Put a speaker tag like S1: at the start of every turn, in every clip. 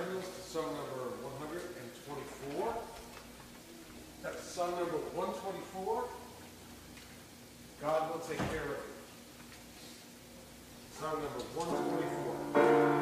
S1: hymnals to song number 124. That's song number 124. God will take care of you. Song number 124.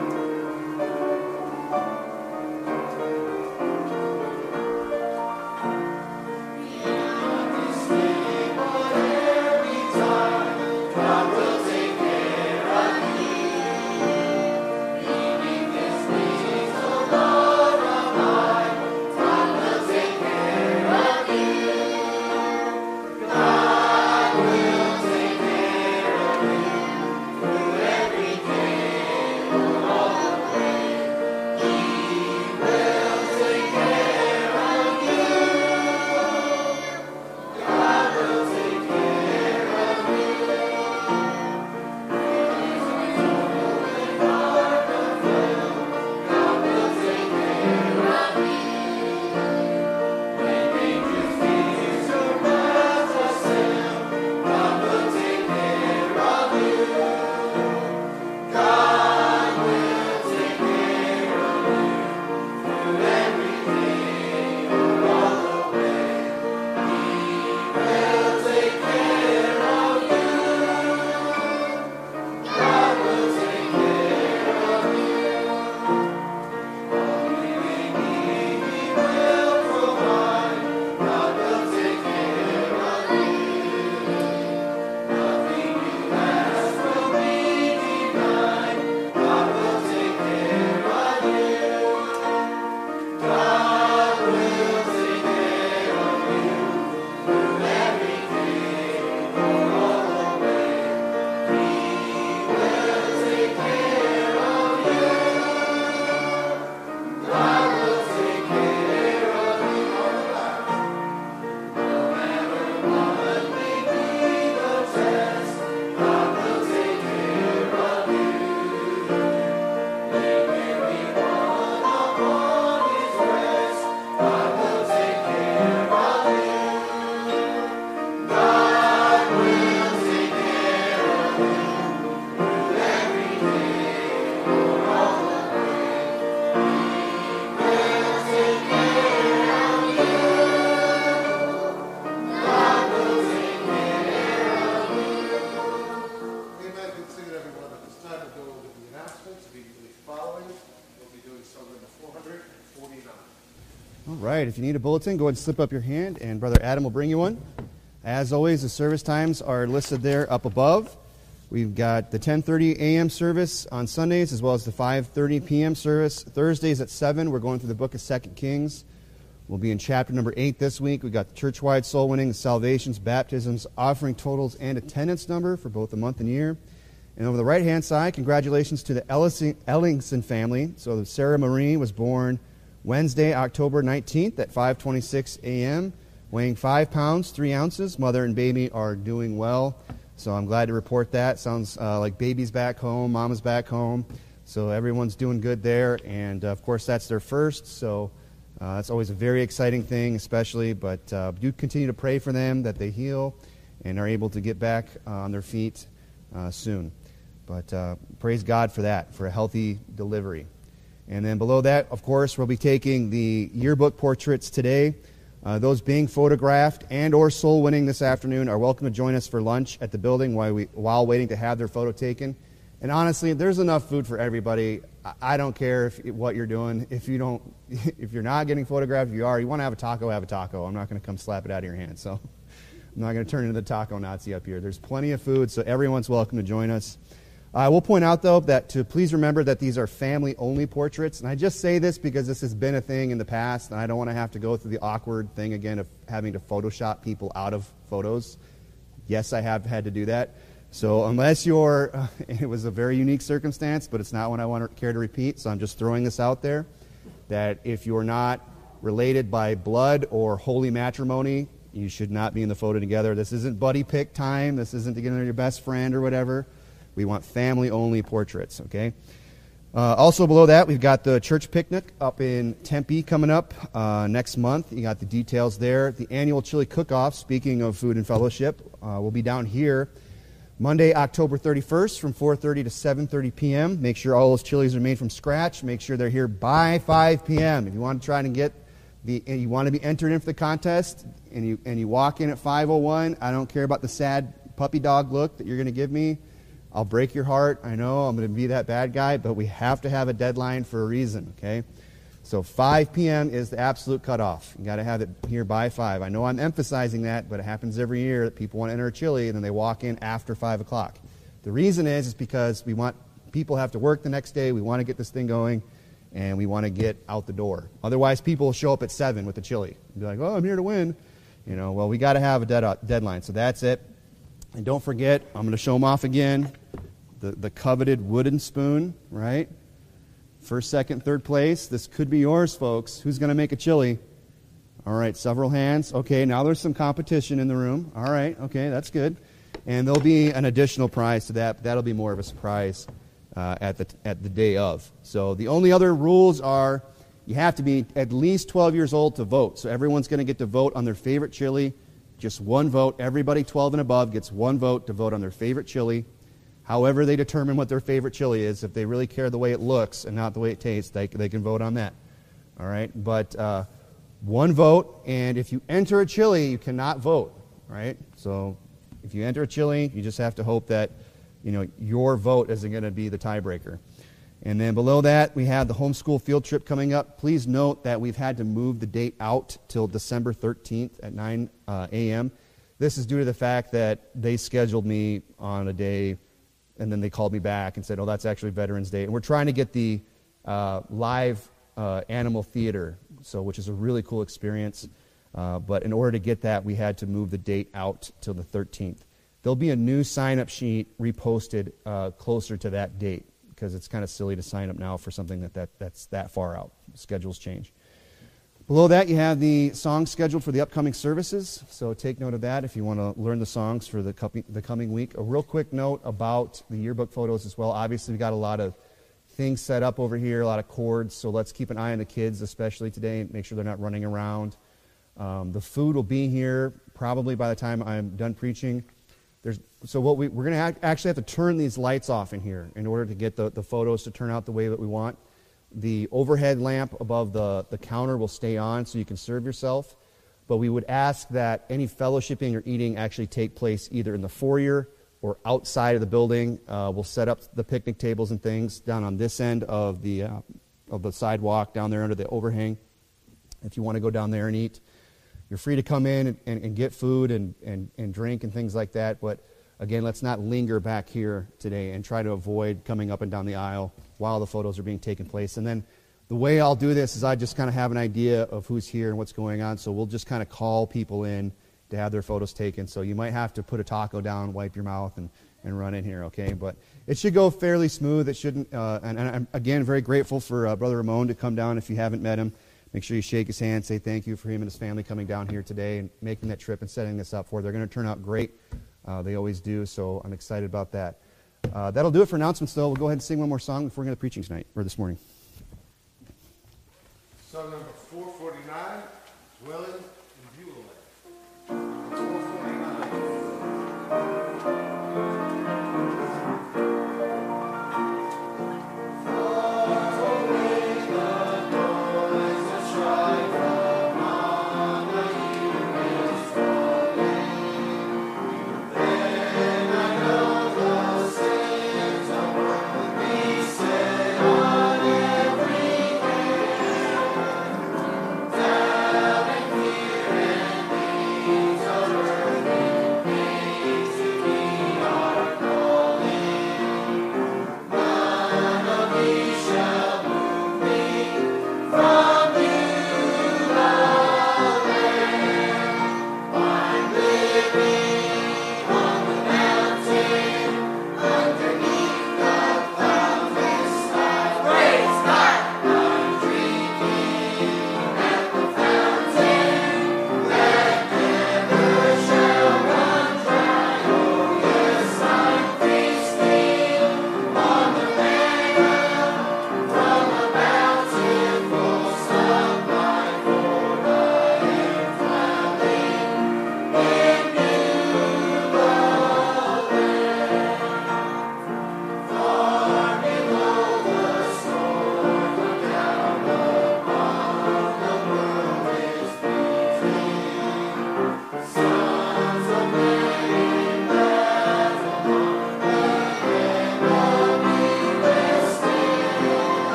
S2: If you need a bulletin, go ahead and slip up your hand, and Brother Adam will bring you one. As always, the service times are listed there up above. We've got the 10:30 a.m. service on Sundays, as well as the 5:30 p.m. service. Thursdays at 7, we're going through the book of 2 Kings. We'll be in chapter number 8 this week. We've got the church-wide soul winning, salvations, baptisms, offering totals, and attendance number for both the month and year. And over the right-hand side, congratulations to the Ellingson family. So Sarah Marie was born Wednesday, October 19th at 5:26 a.m., weighing 5 pounds, 3 ounces. Mother and baby are doing well, so I'm glad to report that. Sounds like baby's back home, mama's back home, so everyone's doing good there. And, of course, that's their first, so that's always a very exciting thing, especially. But do continue to pray for them that they heal and are able to get back on their feet soon. But praise God for that, for a healthy delivery. And then below that, of course, we'll be taking the yearbook portraits today. Those being photographed and or soul winning this afternoon are welcome to join us for lunch at the building while waiting to have their photo taken. And honestly, there's enough food for everybody. I don't care what you're doing. If you're not getting photographed, if you want to have a taco, have a taco. I'm not going to come slap it out of your hand. So I'm not going to turn into the taco Nazi up here. There's plenty of food, so everyone's welcome to join us. I will point out, though, that to please remember that these are family-only portraits. And I just say this because this has been a thing in the past, and I don't want to have to go through the awkward thing again of having to Photoshop people out of photos. Yes, I have had to do that. So unless it was a very unique circumstance, but it's not one I care to repeat, so I'm just throwing this out there, that if you're not related by blood or holy matrimony, you should not be in the photo together. This isn't buddy pick time. This isn't to get into your best friend or whatever. We want family-only portraits, okay? Also below that, we've got the church picnic up in Tempe coming up next month. You got the details there. The annual chili cook-off, speaking of food and fellowship, will be down here Monday, October 31st from 4:30 to 7:30 p.m. Make sure all those chilies are made from scratch. Make sure they're here by 5 p.m. If you want to try and you want to be entered in for the contest and you walk in at 5:01, I don't care about the sad puppy dog look that you're going to give me. I'll break your heart. I know I'm going to be that bad guy, but we have to have a deadline for a reason, okay? So 5 p.m. is the absolute cutoff. You got to have it here by 5. I know I'm emphasizing that, but it happens every year that people want to enter a chili and then they walk in after 5 o'clock. The reason is because people have to work the next day. We want to get this thing going, and we want to get out the door. Otherwise, people will show up at 7 with the chili and be like, "Oh, I'm here to win." Well, we got to have a deadline. So that's it. And don't forget, I'm going to show them off again. The coveted wooden spoon, right? First, second, third place. This could be yours, folks. Who's going to make a chili? All right, several hands. Okay, now there's some competition in the room. All right, okay, that's good. And there'll be an additional prize to that, but that'll be more of a surprise at the day of. So the only other rules are you have to be at least 12 years old to vote. So everyone's going to get to vote on their favorite chili. Just one vote. Everybody 12 and above gets one vote to vote on their favorite chili. However they determine what their favorite chili is, if they really care the way it looks and not the way it tastes, they can vote on that. All right? But one vote, and if you enter a chili, you cannot vote. Right? So if you enter a chili, you just have to hope that your vote isn't going to be the tiebreaker. And then below that, we have the homeschool field trip coming up. Please note that we've had to move the date out till December 13th at 9 a.m. This is due to the fact that they scheduled me on a day, and then they called me back and said, "Oh, that's actually Veterans Day." And we're trying to get the live animal theater, which is a really cool experience. But in order to get that, we had to move the date out till the 13th. There'll be a new sign-up sheet reposted closer to that date, because it's kind of silly to sign up now for something that's that far out. Schedules change. Below that, you have the songs scheduled for the upcoming services, so take note of that if you want to learn the songs for the coming week. A real quick note about the yearbook photos as well. Obviously, we got a lot of things set up over here, a lot of cords, so let's keep an eye on the kids, especially today, and make sure they're not running around. The food will be here probably by the time I'm done preaching. We're going to actually have to turn these lights off in here in order to get the photos to turn out the way that we want. The overhead lamp above the counter will stay on so you can serve yourself, but we would ask that any fellowshipping or eating actually take place either in the foyer or outside of the building. We'll set up the picnic tables and things down on this end of the sidewalk down there under the overhang. If you want to go down there and eat, you're free to come in and get food and drink and things like that, but again, let's not linger back here today and try to avoid coming up and down the aisle while the photos are being taken place. And then the way I'll do this is I just kind of have an idea of who's here and what's going on, so we'll just kind of call people in to have their photos taken. So you might have to put a taco down, wipe your mouth, and run in here, okay? But it should go fairly smooth. It shouldn't. And I'm, again, very grateful for Brother Ramon to come down. If you haven't met him, make sure you shake his hand, say thank you for him and his family coming down here today and making that trip and setting this up for. They're going to turn out great. They always do, so I'm excited about that. That'll do it for announcements, though. We'll go ahead and sing one more song before we get to preaching tonight, or this morning.
S1: Song number 449, Dwelling in Beulah. 449.
S3: Down in fear and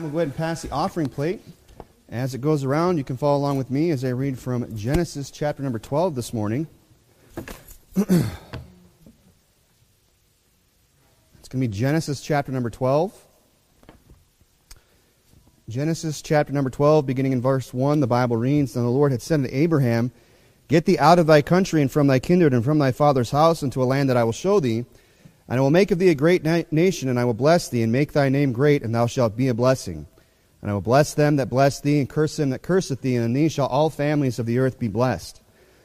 S2: we'll go ahead and pass the offering plate. As it goes around, you can follow along with me as I read from Genesis chapter number 12 this morning. It's going to be Genesis chapter number 12. Genesis chapter number 12, beginning in verse 1, the Bible reads, "And the Lord had said unto Abraham, Get thee out of thy country and from thy kindred and from thy father's house into a land that I will show thee. And I will make of thee a great nation, and I will bless thee, and make thy name great, and thou shalt be a blessing. And I will bless them that bless thee, and curse him that curseth thee, and in thee shall all families of the earth be blessed.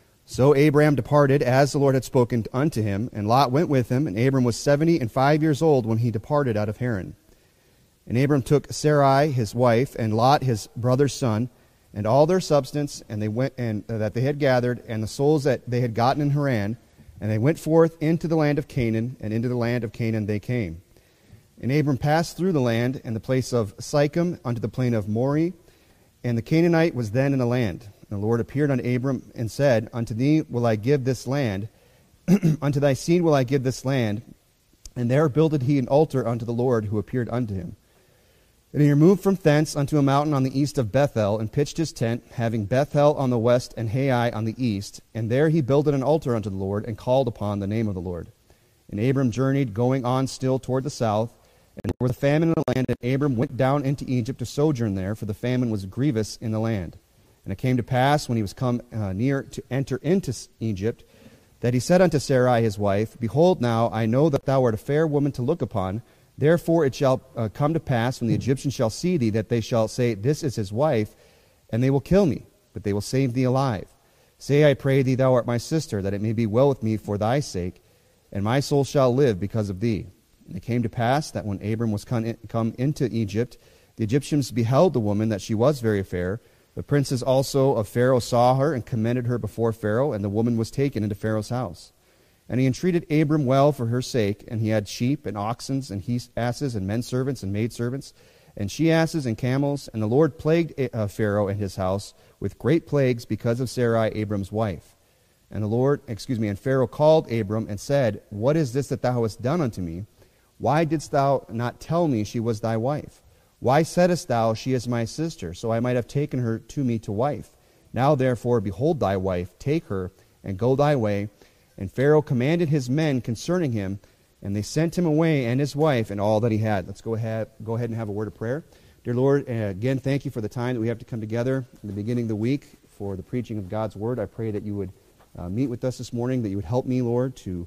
S2: So Abraham departed, as the Lord had spoken unto him, and Lot went with him, and Abram was 75 years old when he departed out of Haran. And Abram took Sarai his wife, and Lot his brother's son, and all their substance, and they went and that they had gathered, and the souls that they had gotten in Haran, and they went forth into the land of Canaan, and into the land of Canaan they came. And Abram passed through the land, and the place of Sychem unto the plain of Moreh, and the Canaanite was then in the land. And the Lord appeared unto Abram, and said, Unto thee will I give this land, unto thy seed will I give this land. And there builded he an altar unto the Lord, who appeared unto him. And he removed from thence unto a mountain on the east of Bethel, and pitched his tent, having Bethel on the west and Hai on the east. And there he builded an altar unto the Lord, and called upon the name of the Lord. And Abram journeyed, going on still toward the south. And there was a famine in the land, and Abram went down into Egypt to sojourn there, for the famine was grievous in the land. And it came to pass, when he was come near to enter into Egypt, that he said unto Sarai his wife, Behold now, I know that thou art a fair woman to look upon. Therefore it shall come to pass, when the Egyptians shall see thee, that they shall say, This is his wife, and they will kill me, but they will save thee alive. Say, I pray thee, thou art my sister, that it may be well with me for thy sake, and my soul shall live because of thee. And it came to pass that when Abram was come into Egypt, the Egyptians beheld the woman, that she was very fair. The princes also of Pharaoh saw her, and commended her before Pharaoh, and the woman was taken into Pharaoh's house. And he entreated Abram well for her sake, and he had sheep and oxen and asses and men servants and maidservants and she asses and camels. And the Lord plagued Pharaoh and his house with great plagues because of Sarai, Abram's wife. And and Pharaoh called Abram and said, What is this that thou hast done unto me? Why didst thou not tell me she was thy wife? Why saidst thou, She is my sister, so I might have taken her to me to wife? Now therefore, behold thy wife, take her, and go thy way. And Pharaoh commanded his men concerning him, and they sent him away and his wife and all that he had. Let's go ahead and have a word of prayer. Dear Lord, again, thank you for the time that we have to come together in the beginning of the week for the preaching of God's word. I pray that you would meet with us this morning, that you would help me, Lord, to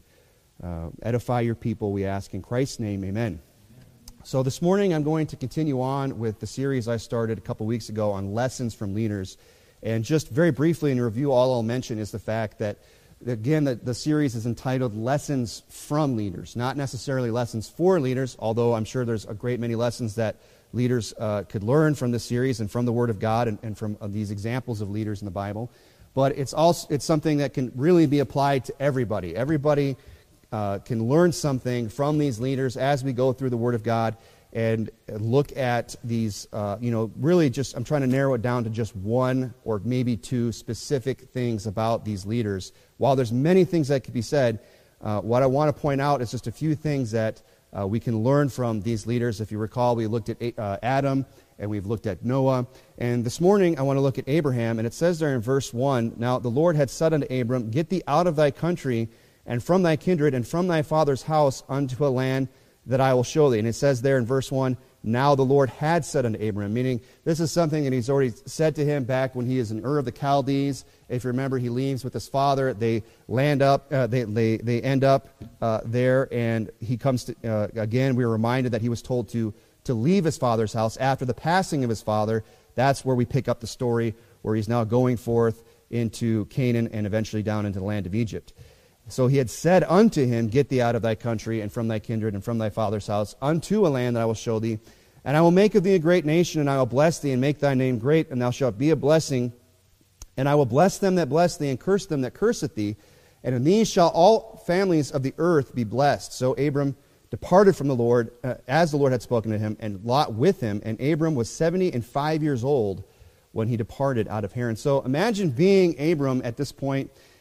S2: edify your people, we ask in Christ's name, amen. So this morning I'm going to continue on with the series I started a couple weeks ago on lessons from leaders. And just very briefly in review, all I'll mention is the fact that again, the series is entitled Lessons from Leaders, not necessarily lessons for leaders, although I'm sure there's a great many lessons that leaders could learn from this series and from the Word of God and from these examples of leaders in the Bible. But it's something that can really be applied to everybody. Everybody can learn something from these leaders as we go through the Word of God and look at these, really just, I'm trying to narrow it down to just one or maybe two specific things about these leaders. While there's many things that could be said, what I want to point out is just a few things that we can learn from these leaders. If you recall, we looked at Adam, and we've looked at Noah. And this morning, I want to look at Abraham, and it says there in verse 1, Now the Lord had said unto Abram, Get thee out of thy country, and from thy kindred, and from thy father's house, unto a land that I will show thee. And it says there in verse 1, Now the Lord had said unto Abram, meaning this is something that he's already said to him back when he is in Ur of the Chaldees. If you remember, he leaves with his father. They land up, they end up there, and he comes to, again, we are reminded that he was told to leave his father's house after the passing of his father. That's where we pick up the story, where he's now going forth into Canaan and eventually down into the land of Egypt. So he had said unto him, Get thee out of thy country, and from thy kindred, and from thy father's house, unto a land that I will show thee. And I will make of thee a great nation, and I will bless thee, and make thy name great, and thou shalt be a blessing. And I will bless them that bless thee, and curse them that curseth thee. And in these shall all families of the earth be blessed. So Abram departed from the Lord, as the Lord had spoken to him, and Lot with him. And Abram was 75 years old when he departed out of Haran. So imagine being Abram at this point.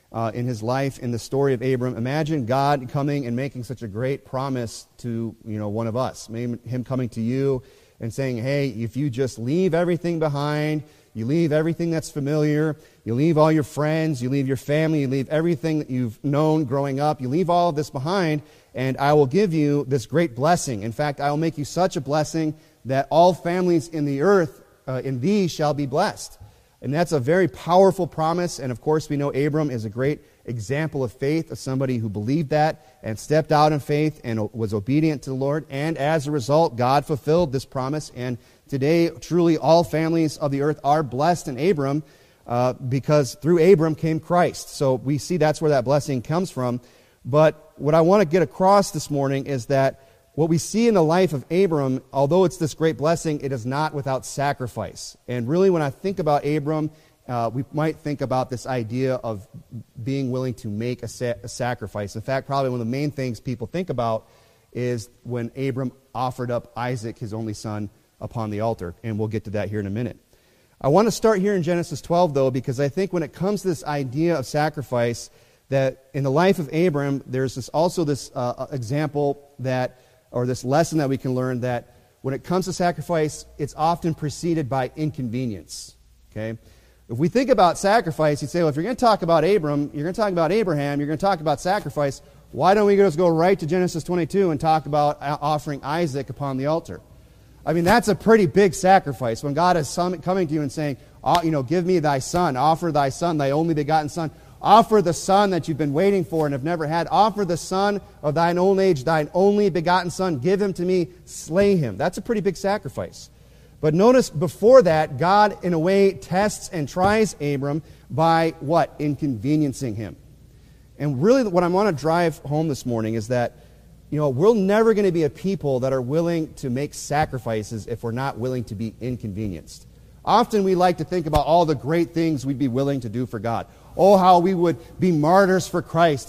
S2: in his life, in the story of Abram. Imagine God coming and making such a great promise to one of us. Maybe him coming to you and saying, hey, if you just leave everything behind, you leave everything that's familiar, you leave all your friends, you leave your family, you leave everything that you've known growing up, you leave all of this behind, and I will give you this great blessing. In fact, I will make you such a blessing that all families in the earth in thee shall be blessed. And that's a very powerful promise, and of course we know Abram is a great example of faith, of somebody who believed that and stepped out in faith and was obedient to the Lord, and as a result, God fulfilled this promise, and today, truly all families of the earth are blessed in Abram because through Abram came Christ. So we see that's where that blessing comes from. But what I want to get across this morning is that what we see in the life of Abram, although it's this great blessing, it is not without sacrifice. And really, when I think about Abram, we might think about this idea of being willing to make a sacrifice. In fact, probably one of the main things people think about is when Abram offered up Isaac, his only son, upon the altar. And we'll get to that here in a minute. I want to start here in Genesis 12, though, because I think when it comes to this idea of sacrifice, that in the life of Abram, there's also this example or this lesson that we can learn, that when it comes to sacrifice, it's often preceded by inconvenience. Okay? If we think about sacrifice, you'd say, well, if you're going to talk about Abram, you're going to talk about Abraham, you're going to talk about sacrifice, why don't we just go right to Genesis 22 and talk about offering Isaac upon the altar? I mean, that's a pretty big sacrifice. When God is coming to you and saying, give me thy son, offer thy son, thy only begotten son, offer the son that you've been waiting for and have never had, offer the son of thine old age, thine only begotten son, give him to me, slay him. That's a pretty big sacrifice. But notice before that, God, in a way, tests and tries Abram by what? Inconveniencing him. And really what I want to drive home this morning is that, we're never going to be a people that are willing to make sacrifices if we're not willing to be inconvenienced. Often we like to think about all the great things we'd be willing to do for God. Oh, how we would be martyrs for Christ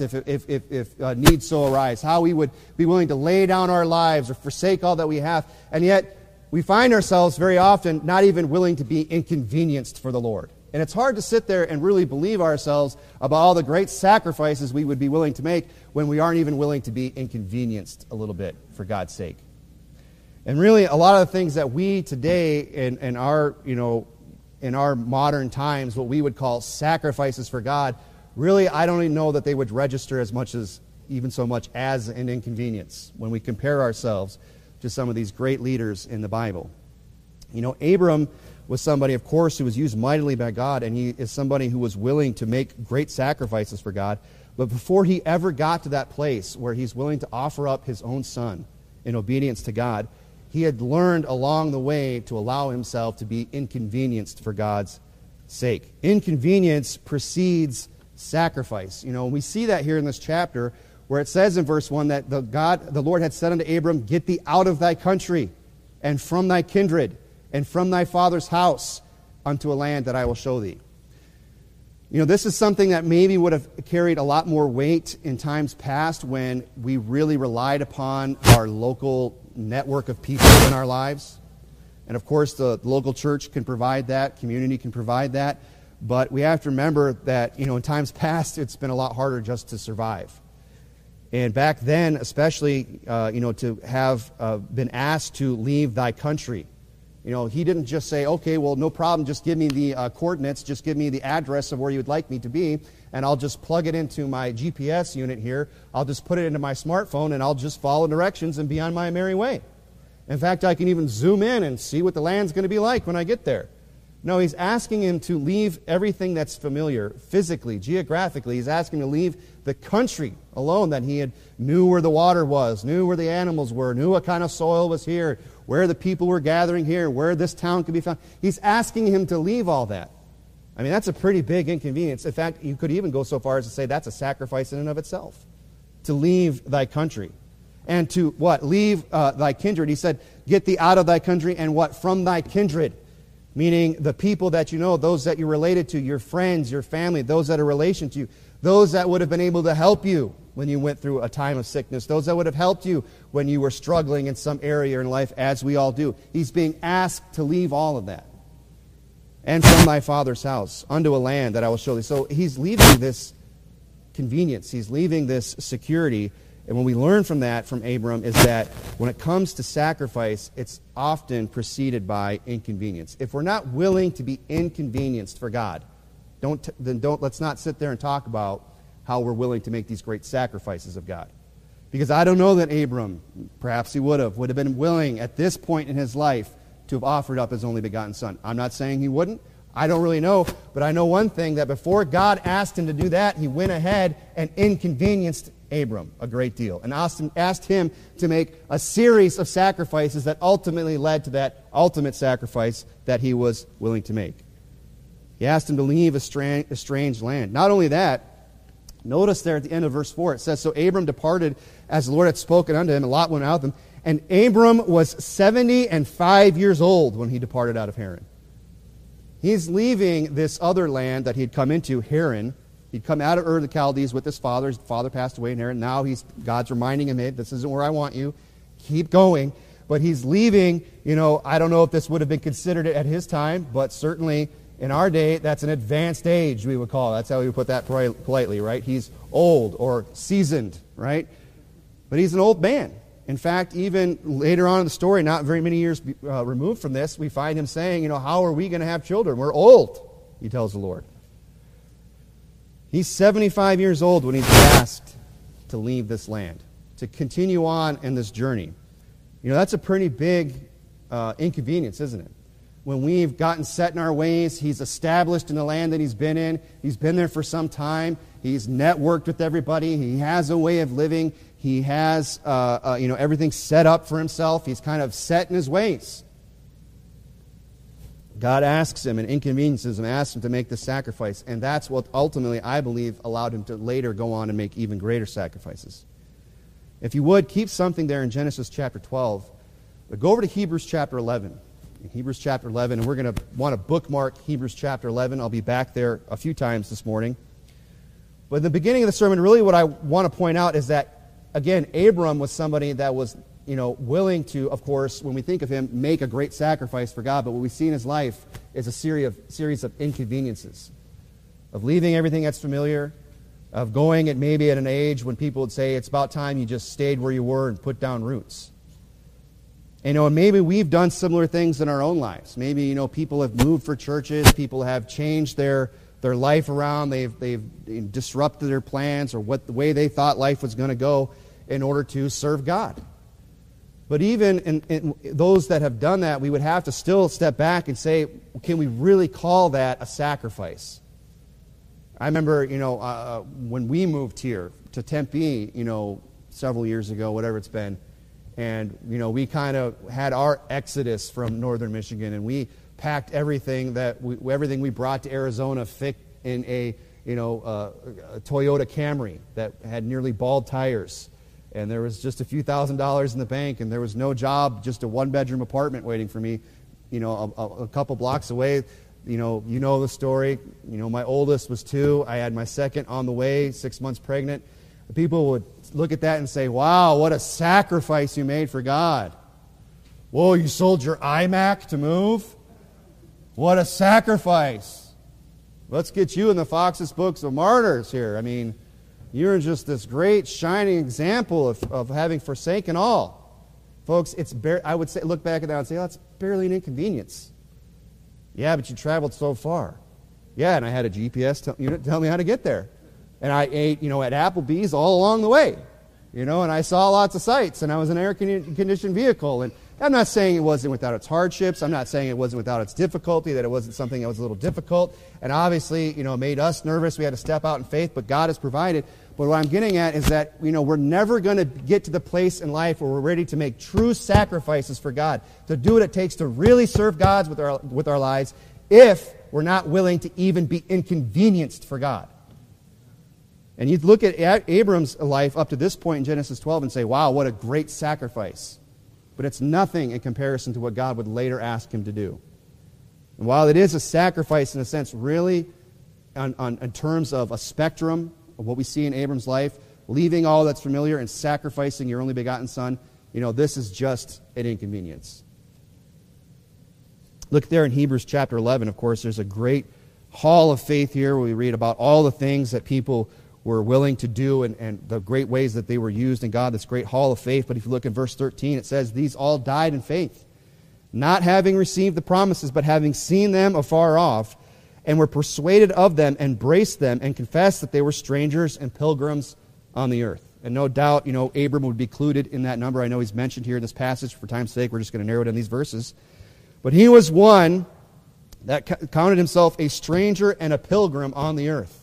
S2: if need so arise. How we would be willing to lay down our lives or forsake all that we have. And yet, we find ourselves very often not even willing to be inconvenienced for the Lord. And it's hard to sit there and really believe ourselves about all the great sacrifices we would be willing to make when we aren't even willing to be inconvenienced a little bit for God's sake. And really, a lot of the things that we today in our modern times, what we would call sacrifices for God, really, I don't even know that they would register as much as, even so much as an inconvenience when we compare ourselves to some of these great leaders in the Bible. Abram was somebody, of course, who was used mightily by God, and he is somebody who was willing to make great sacrifices for God. But before he ever got to that place where he's willing to offer up his own son in obedience to God, he had learned along the way to allow himself to be inconvenienced for God's sake. Inconvenience precedes sacrifice. We see that here in this chapter where it says in verse 1 that the Lord had said unto Abram, get thee out of thy country and from thy kindred and from thy father's house unto a land that I will show thee. This is something that maybe would have carried a lot more weight in times past when we really relied upon our local network of people in our lives. And of course, the local church can provide that, community can provide that. But we have to remember that, in times past, it's been a lot harder just to survive. And back then, especially, to have been asked to leave thy country. He didn't just say, okay, well, no problem, just give me the coordinates, just give me the address of where you would like me to be, and I'll just plug it into my GPS unit here. I'll just put it into my smartphone, and I'll just follow directions and be on my merry way. In fact, I can even zoom in and see what the land's going to be like when I get there. No, he's asking him to leave everything that's familiar, physically, geographically. He's asking him to leave the country alone that he knew where the water was, knew where the animals were, knew what kind of soil was here, where the people were gathering here, where this town could be found. He's asking him to leave all that. I mean, that's a pretty big inconvenience. In fact, you could even go so far as to say that's a sacrifice in and of itself, to leave thy country. And to what? Leave thy kindred. He said, get thee out of thy country and what? From thy kindred. Meaning the people that you know, those that you're related to, your friends, your family, those that are relation to you, those that would have been able to help you when you went through a time of sickness, those that would have helped you when you were struggling in some area in life, as we all do. He's being asked to leave all of that. And from thy father's house, unto a land that I will show thee. So he's leaving this convenience. He's leaving this security. And what we learn from that, from Abram, is that when it comes to sacrifice, it's often preceded by inconvenience. If we're not willing to be inconvenienced for God, let's not sit there and talk about how we're willing to make these great sacrifices of God. Because I don't know that Abram, perhaps he would have been willing at this point in his life to have offered up his only begotten son. I'm not saying he wouldn't. I don't really know. But I know one thing, that before God asked him to do that, he went ahead and inconvenienced Abram a great deal and asked him to make a series of sacrifices that ultimately led to that ultimate sacrifice that he was willing to make. He asked him to leave a strange land. Not only that, notice there at the end of verse 4, it says, "So Abram departed as the Lord had spoken unto him, and Lot went out with him. And Abram was 75 years old when he departed out of Haran." He's leaving this other land that he'd come into, Haran. He'd come out of Ur of the Chaldees with his father. His father passed away in Haran. Now God's reminding him, "Hey, this isn't where I want you. Keep going." But he's leaving, I don't know if this would have been considered at his time, but certainly in our day, that's an advanced age, we would call it. That's how we would put that politely, right? He's old or seasoned, right? But he's an old man. In fact, even later on in the story, not very many years removed from this, we find him saying, "How are we going to have children? We're old," he tells the Lord. He's 75 years old when he's asked to leave this land, to continue on in this journey. That's a pretty big inconvenience, isn't it? When we've gotten set in our ways, he's established in the land that he's been in. He's been there for some time. He's networked with everybody. He has a way of living. He has everything set up for himself. He's kind of set in his ways. God asks him and inconveniences him, asks him to make the sacrifice. And that's what ultimately, I believe, allowed him to later go on and make even greater sacrifices. If you would, keep something there in Genesis chapter 12. But go over to Hebrews chapter 11. In Hebrews chapter 11, and we're going to want to bookmark Hebrews chapter 11. I'll be back there a few times this morning. But in the beginning of the sermon, really what I want to point out is that, again, Abram was somebody that was willing to, of course, when we think of him, make a great sacrifice for God. But what we see in his life is a series of inconveniences, of leaving everything that's familiar, of going at maybe at an age when people would say it's about time you just stayed where you were and put down roots. And maybe we've done similar things in our own lives. Maybe people have moved for churches, people have changed their life around, they've disrupted their plans or the way they thought life was going to go in order to serve God. But even in those that have done that, we would have to still step back and say, can we really call that a sacrifice? I remember, when we moved here to Tempe, several years ago, whatever it's been, and, we kind of had our exodus from northern Michigan, and we packed everything everything we brought to Arizona fit in a Toyota Camry that had nearly bald tires. And there was just a few $1,000s in the bank, and there was no job, just a one-bedroom apartment waiting for me, a couple blocks away. You know the story. My oldest was 2. I had my second on the way, 6 months pregnant. People would look at that and say, "Wow, what a sacrifice you made for God." "Whoa, you sold your iMac to move? What a sacrifice." Let's get you in the Fox's Books of Martyrs here. I mean, you're just this great, shining example of having forsaken all. Folks, I would say, look back at that and say, that's barely an inconvenience. Yeah, but you traveled so far. Yeah, and I had a GPS tell me how to get there. And I ate, at Applebee's all along the way. And I saw lots of sights, and I was in an air-conditioned vehicle. And I'm not saying it wasn't without its hardships. I'm not saying it wasn't without its difficulty, that it wasn't something that was a little difficult. And obviously, it made us nervous. We had to step out in faith, but God has provided. But what I'm getting at is that, we're never going to get to the place in life where we're ready to make true sacrifices for God, to do what it takes to really serve God with our lives, if we're not willing to even be inconvenienced for God. And you look at Abram's life up to this point in Genesis 12 and say, wow, what a great sacrifice. But it's nothing in comparison to what God would later ask him to do. And while it is a sacrifice in a sense, really, in terms of a spectrum of what we see in Abram's life, leaving all that's familiar and sacrificing your only begotten son, this is just an inconvenience. Look there in Hebrews chapter 11, of course, there's a great hall of faith here where we read about all the things that people were willing to do and the great ways that they were used in God, this great hall of faith. But if you look in verse 13, it says, these all died in faith, not having received the promises, but having seen them afar off, and were persuaded of them, embraced them, and confessed that they were strangers and pilgrims on the earth. And no doubt, Abram would be included in that number. I know he's mentioned here in this passage. For time's sake, we're just going to narrow it in these verses. But he was one that counted himself a stranger and a pilgrim on the earth.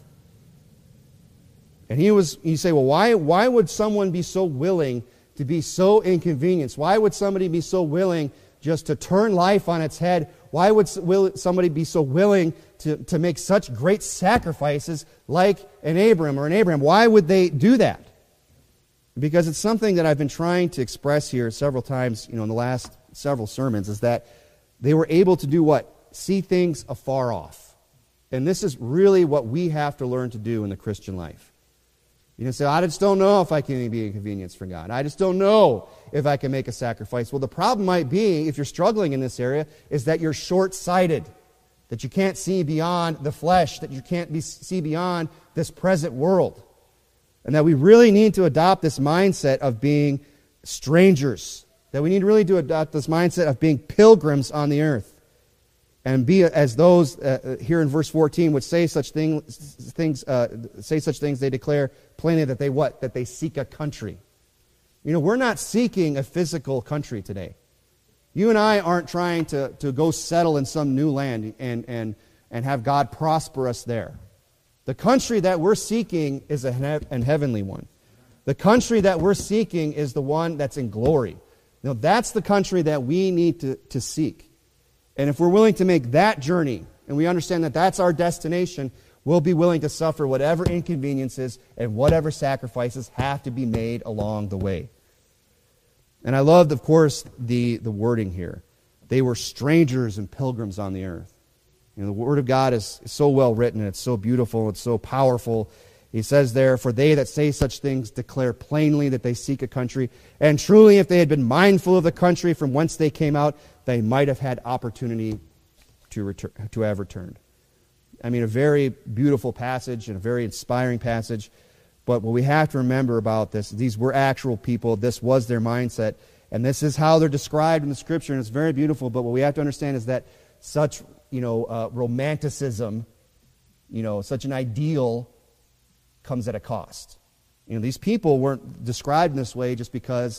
S2: And you say, well, why would someone be so willing to be so inconvenienced? Why would somebody be so willing just to turn life on its head? Why would somebody be so willing to make such great sacrifices like an Abram or an Abraham? Why would they do that? Because it's something that I've been trying to express here several times, in the last several sermons, is that they were able to do what? See things afar off. And this is really what we have to learn to do in the Christian life. You say, I just don't know if I can be inconvenienced for God. I just don't know if I can make a sacrifice. Well, the problem might be, if you're struggling in this area, is that you're short-sighted, that you can't see beyond the flesh, that you can't see beyond this present world. And that we really need to adopt this mindset of being strangers, that we need really to adopt this mindset of being pilgrims on the earth. And be as those here in verse 14 would say such things. They declare plainly that that they seek a country. We're not seeking a physical country today. You and I aren't trying to go settle in some new land and have God prosper us there. The country that we're seeking is a heavenly one. The country that we're seeking is the one that's in glory. That's the country that we need to seek. And if we're willing to make that journey, and we understand that that's our destination, we'll be willing to suffer whatever inconveniences and whatever sacrifices have to be made along the way. And I loved, of course, the wording here. They were strangers and pilgrims on the earth. The Word of God is so well written, it's so beautiful, it's so powerful. He says there, for they that say such things declare plainly that they seek a country. And truly, if they had been mindful of the country from whence they came out, they might have had opportunity to have returned. A very beautiful passage and a very inspiring passage. But what we have to remember about this, these were actual people. This was their mindset. And this is how they're described in the Scripture, and it's very beautiful. But what we have to understand is that such, romanticism, such an ideal comes at a cost. These people weren't described in this way just because,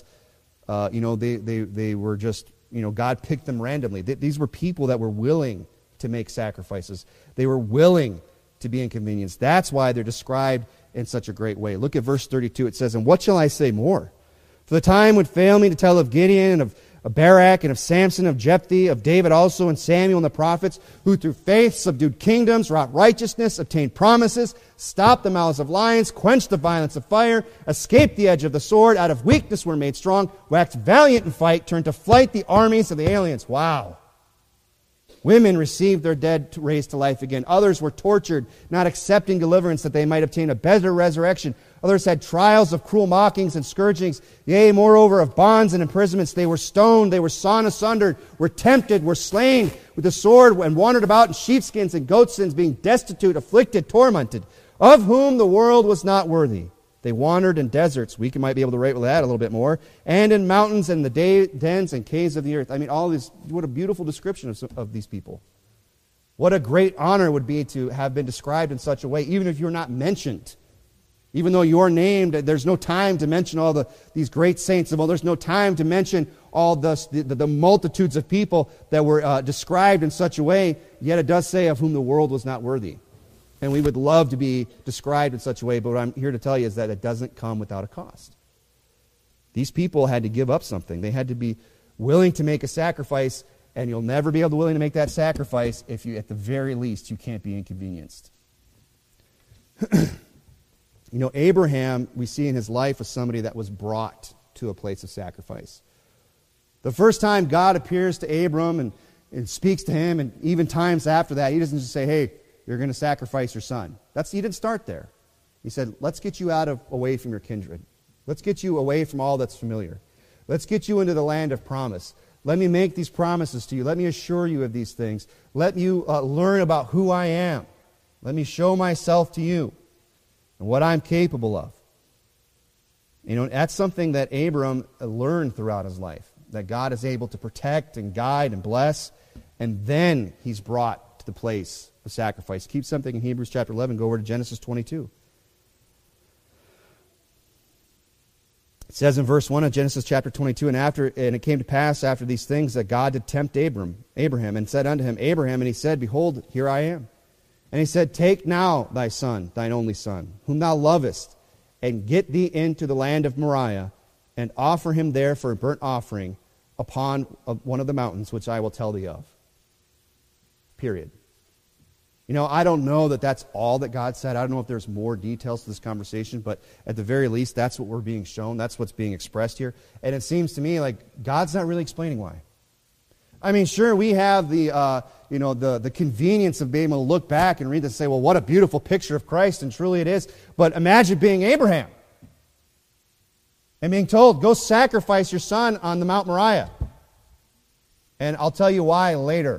S2: they were just, God picked them randomly. These were people that were willing to make sacrifices. They were willing to be inconvenienced. That's why they're described in such a great way. Look at verse 32. It says, and what shall I say more? For the time would fail me to tell of Gideon and of Barak and of Samson, of Jephthah, of David also, and Samuel and the prophets, who through faith subdued kingdoms, wrought righteousness, obtained promises, stopped the mouths of lions, quenched the violence of fire, escaped the edge of the sword, out of weakness were made strong, waxed valiant in fight, turned to flight the armies of the aliens. Wow. Women received their dead raised to life again. Others were tortured, not accepting deliverance that they might obtain a better resurrection. Others had trials of cruel mockings and scourgings. Yea, moreover, of bonds and imprisonments. They were stoned, they were sawn asunder, were tempted, were slain with the sword, and wandered about in sheepskins and goatskins, being destitute, afflicted, tormented, of whom the world was not worthy. They wandered in deserts. We might be able to relate with that a little bit more. And in mountains and the dens and caves of the earth. All this, what a beautiful description of these people. What a great honor it would be to have been described in such a way, even if you're not mentioned. Even though you're named, there's no time to mention all these great saints. Well, there's no time to mention all the multitudes of people that were described in such a way, yet it does say of whom the world was not worthy. And we would love to be described in such a way, but what I'm here to tell you is that it doesn't come without a cost. These people had to give up something. They had to be willing to make a sacrifice, and you'll never be able to willing to make that sacrifice if you, at the very least, you can't be inconvenienced. Abraham, we see in his life, was somebody that was brought to a place of sacrifice. The first time God appears to Abram and speaks to him, and even times after that, he doesn't just say, hey, you're going to sacrifice your son. He didn't start there. He said, let's get you away from your kindred. Let's get you away from all that's familiar. Let's get you into the land of promise. Let me make these promises to you. Let me assure you of these things. Let you learn about who I am. Let me show myself to you. and what I'm capable of. You know, that's something that Abram learned throughout his life, that God is able to protect and guide and bless, and then he's brought to the place of sacrifice. Keep something in Hebrews chapter 11. Go over to Genesis 22. It says in verse 1 of Genesis chapter 22, and it came to pass after these things that God did tempt Abraham, and said unto him, Abraham, and he said, Behold, here I am. And he said, Take now thy son, thine only son, whom thou lovest, and get thee into the land of Moriah, and offer him there for a burnt offering upon one of the mountains which I will tell thee of. Period. You know, I don't know that that's all that God said. I don't know if there's more details to this conversation, but at the very least, that's what we're being shown. That's what's being expressed here. And it seems to me like God's not really explaining why. I mean, sure, we have the convenience of being able to look back and read this and say, well, what a beautiful picture of Christ, and truly it is. But imagine being Abraham and being told, go sacrifice your son on the Mount Moriah. And I'll tell you why later.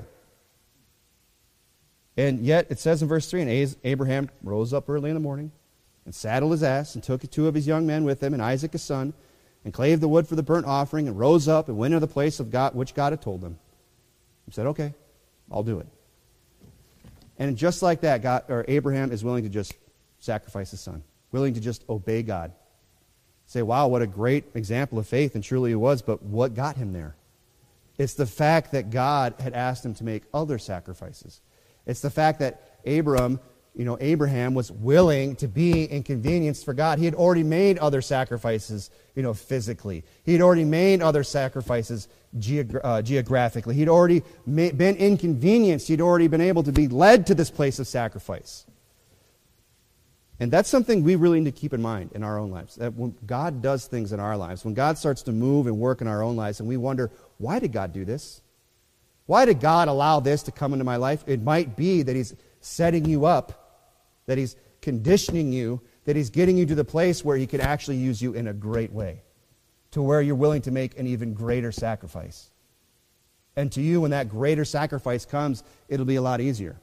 S2: And yet, it says in verse 3, and Abraham rose up early in the morning and saddled his ass and took 2 of his young men with him and Isaac his son and clave the wood for the burnt offering and rose up and went into the place of God, which God had told him. He said, okay, I'll do it. And just like that, Abraham is willing to just sacrifice his son, willing to just obey God. Say, wow, what a great example of faith, and truly it was, but what got him there? It's the fact that God had asked him to make other sacrifices. It's the fact that Abraham was willing to be inconvenienced for God. He had already made other sacrifices, physically. He had already made other sacrifices geographically. He'd already been inconvenienced. He'd already been able to be led to this place of sacrifice. And that's something we really need to keep in mind in our own lives. That when God does things in our lives, when God starts to move and work in our own lives, and we wonder, why did God do this? Why did God allow this to come into my life? It might be that He's setting you up, that He's conditioning you, that He's getting you to the place where He can actually use you in a great way, to where you're willing to make an even greater sacrifice. And to you, when that greater sacrifice comes, it'll be a lot easier.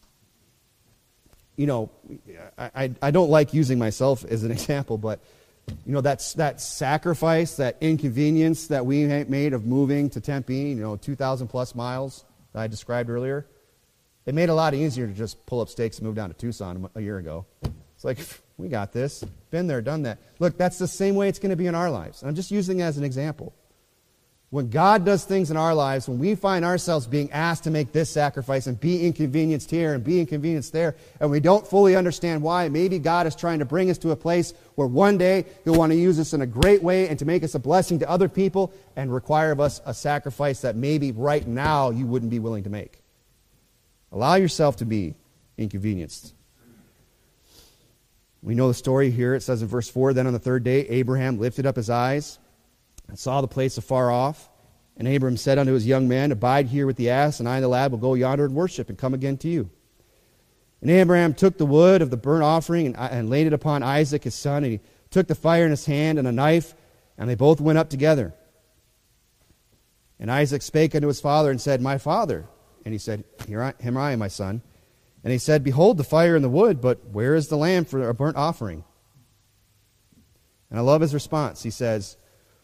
S2: I don't like using myself as an example, but that sacrifice, that inconvenience that we made of moving to Tempe, 2,000 plus miles that I described earlier, it made it a lot easier to just pull up stakes and move down to Tucson a year ago. It's like, we got this. Been there, done that. Look, that's the same way it's going to be in our lives. And I'm just using it as an example. When God does things in our lives, when we find ourselves being asked to make this sacrifice and be inconvenienced here and be inconvenienced there, and we don't fully understand why, maybe God is trying to bring us to a place where one day He'll want to use us in a great way and to make us a blessing to other people and require of us a sacrifice that maybe right now you wouldn't be willing to make. Allow yourself to be inconvenienced. We know the story here. It says in verse 4, Then on the third day Abraham lifted up his eyes and saw the place afar off. And Abram said unto his young man, Abide here with the ass, and I and the lad will go yonder and worship, and come again to you. And Abraham took the wood of the burnt offering and laid it upon Isaac his son, and he took the fire in his hand and a knife, and they both went up together. And Isaac spake unto his father and said, My father. And he said, Here am I, my son. And he said, Behold the fire and the wood, but where is the lamb for a burnt offering? And I love his response. He says,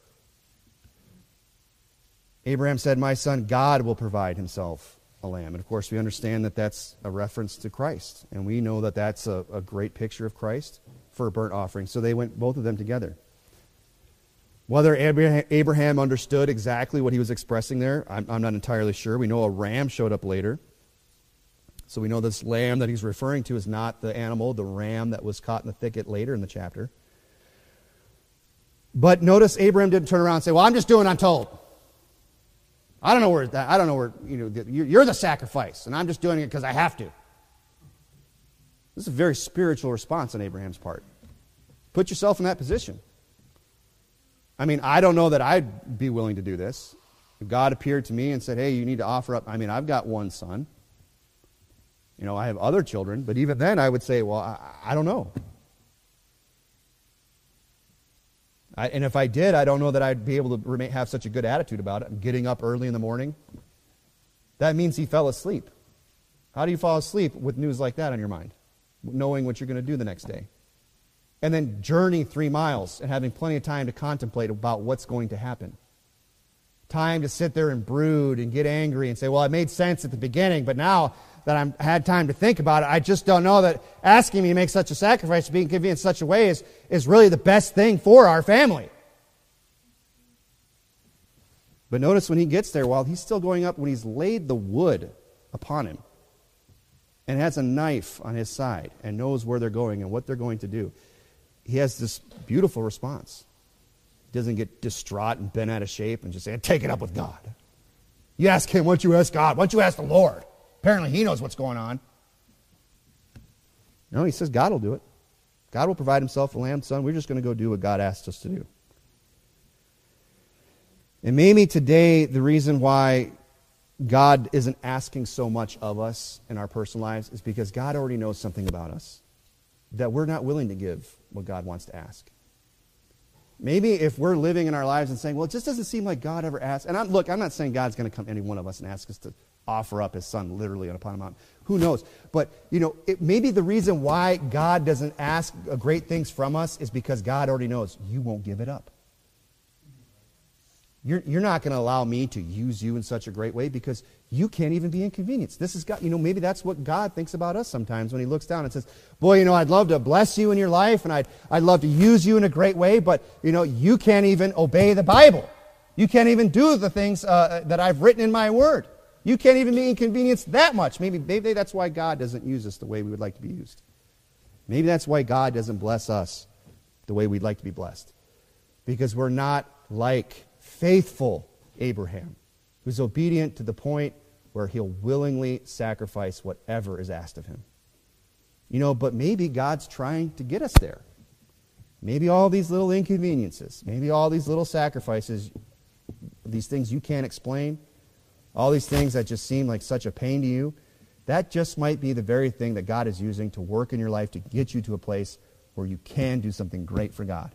S2: Abraham said, My son, God will provide Himself a lamb. And of course, we understand that that's a reference to Christ. And we know that that's a great picture of Christ for a burnt offering. So they went, both of them together. Whether Abraham understood exactly what he was expressing there, I'm not entirely sure. We know a ram showed up later. So we know this lamb that he's referring to is not the animal, the ram that was caught in the thicket later in the chapter. But notice Abraham didn't turn around and say, Well, I'm just doing what I'm told. I don't know where, you're the sacrifice, and I'm just doing it because I have to. This is a very spiritual response on Abraham's part. Put yourself in that position. I mean, I don't know that I'd be willing to do this. If God appeared to me and said, Hey, you need to offer up. I mean, I've got one son. I have other children, but even then I would say, well, I don't know. And if I did, I don't know that I'd be able to have such a good attitude about it. I'm getting up early in the morning. That means he fell asleep. How do you fall asleep with news like that on your mind, knowing what you're going to do the next day? and then journey 3 miles and having plenty of time to contemplate about what's going to happen. Time to sit there and brood and get angry and say, well, it made sense at the beginning, but now that I've had time to think about it, I just don't know that asking me to make such a sacrifice, being convenient in such a way is really the best thing for our family. But notice when he gets there, while he's still going up, when he's laid the wood upon him and has a knife on his side and knows where they're going and what they're going to do, he has this beautiful response. He doesn't get distraught and bent out of shape and just say, take it up with God. You ask him, why don't you ask God? Why don't you ask the Lord? Apparently he knows what's going on. No, he says God will do it. God will provide himself a lamb, son. We're just going to go do what God asked us to do. And maybe today the reason why God isn't asking so much of us in our personal lives is because God already knows something about us that we're not willing to give what God wants to ask. Maybe if we're living in our lives and saying, well, it just doesn't seem like God ever asked. And I'm not saying God's going to come to any one of us and ask us to offer up his son literally upon a mountain. Who knows? But, maybe the reason why God doesn't ask great things from us is because God already knows you won't give it up. You're not going to allow me to use you in such a great way because you can't even be inconvenienced. This is God. Maybe that's what God thinks about us sometimes when he looks down and says, boy, I'd love to bless you in your life and I'd love to use you in a great way, but, you can't even obey the Bible. You can't even do the things that I've written in my word. You can't even be inconvenienced that much. Maybe that's why God doesn't use us the way we would like to be used. Maybe that's why God doesn't bless us the way we'd like to be blessed. Because we're not like faithful Abraham, who's obedient to the point where he'll willingly sacrifice whatever is asked of him. But maybe God's trying to get us there. Maybe all these little inconveniences, maybe all these little sacrifices, these things you can't explain, all these things that just seem like such a pain to you, that just might be the very thing that God is using to work in your life to get you to a place where you can do something great for God.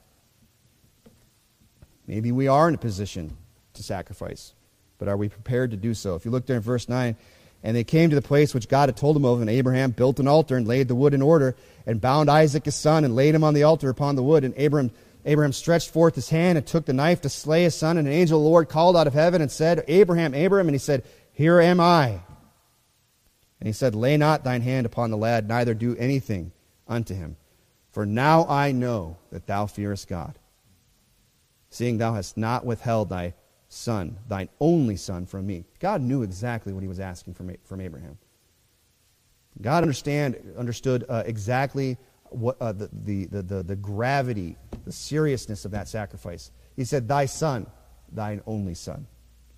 S2: Maybe we are in a position to sacrifice, but are we prepared to do so? If you look there in verse 9, and they came to the place which God had told them of, and Abraham built an altar and laid the wood in order, and bound Isaac his son, and laid him on the altar upon the wood. And Abraham stretched forth his hand and took the knife to slay his son, and an angel of the Lord called out of heaven and said, Abraham, Abraham, and he said, Here am I. And he said, Lay not thine hand upon the lad, neither do anything unto him. For now I know that thou fearest God, seeing thou hast not withheld thy son, thine only son, from me. God knew exactly what he was asking from Abraham. God understood exactly what the gravity, the seriousness of that sacrifice. He said, Thy son, thine only son.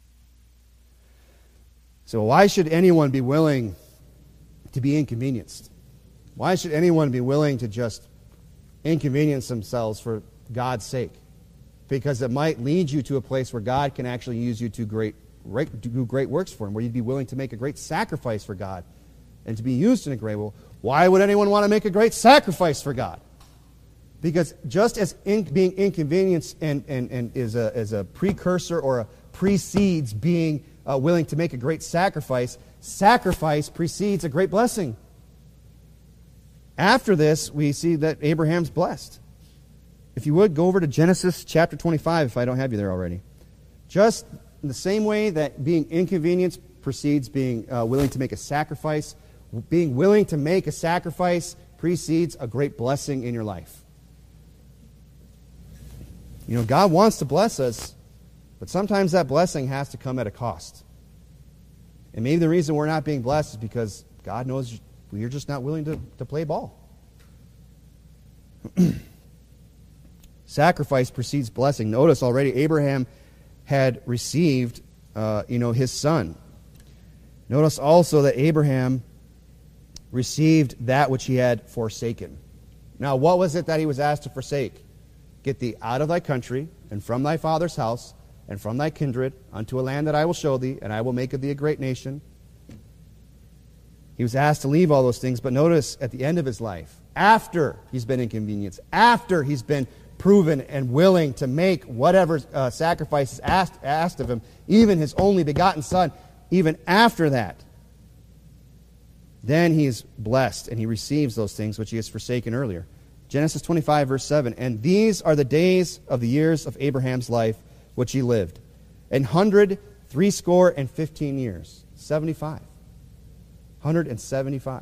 S2: So why should anyone be willing to be inconvenienced? Why should anyone be willing to just inconvenience themselves for God's sake? Because it might lead you to a place where God can actually use you to do great works for him, where you'd be willing to make a great sacrifice for God and to be used in a great way. Why would anyone want to make a great sacrifice for God? Because just as being inconvenienced and is a precursor or precedes being willing to make a great sacrifice, sacrifice precedes a great blessing. After this, we see that Abraham's blessed. If you would, go over to Genesis chapter 25, if I don't have you there already. Just in the same way that being inconvenienced precedes being willing to make a sacrifice, being willing to make a sacrifice precedes a great blessing in your life. God wants to bless us, but sometimes that blessing has to come at a cost. And maybe the reason we're not being blessed is because God knows we're just not willing to play ball. Sacrifice precedes blessing. Notice already Abraham had received, his son. Notice also that Abraham received that which he had forsaken. Now, what was it that he was asked to forsake? Get thee out of thy country, and from thy father's house, and from thy kindred, unto a land that I will show thee, and I will make of thee a great nation. He was asked to leave all those things, but notice at the end of his life, after he's been inconvenienced, after he's been proven and willing to make whatever sacrifices asked of him, even his only begotten son, even after that, then he is blessed and he receives those things which he has forsaken earlier. Genesis 25, verse 7. And these are the days of the years of Abraham's life, which he lived. 175 years. 75. 175.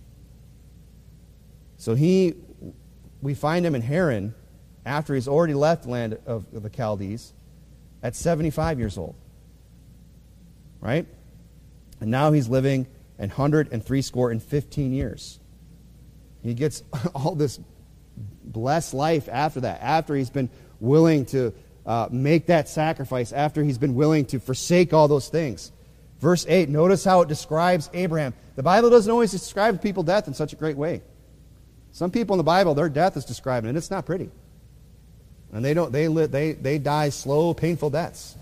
S2: So we find him in Haran after he's already left the land of the Chaldees at 75 years old. Right? And now he's living 175 years. He gets all this blessed life after that, after he's been willing to make that sacrifice, after he's been willing to forsake all those things. Verse 8, notice how it describes Abraham. The Bible doesn't always describe people's death in such a great way. Some people in the Bible, their death is described, and it's not pretty. And they die slow, painful deaths.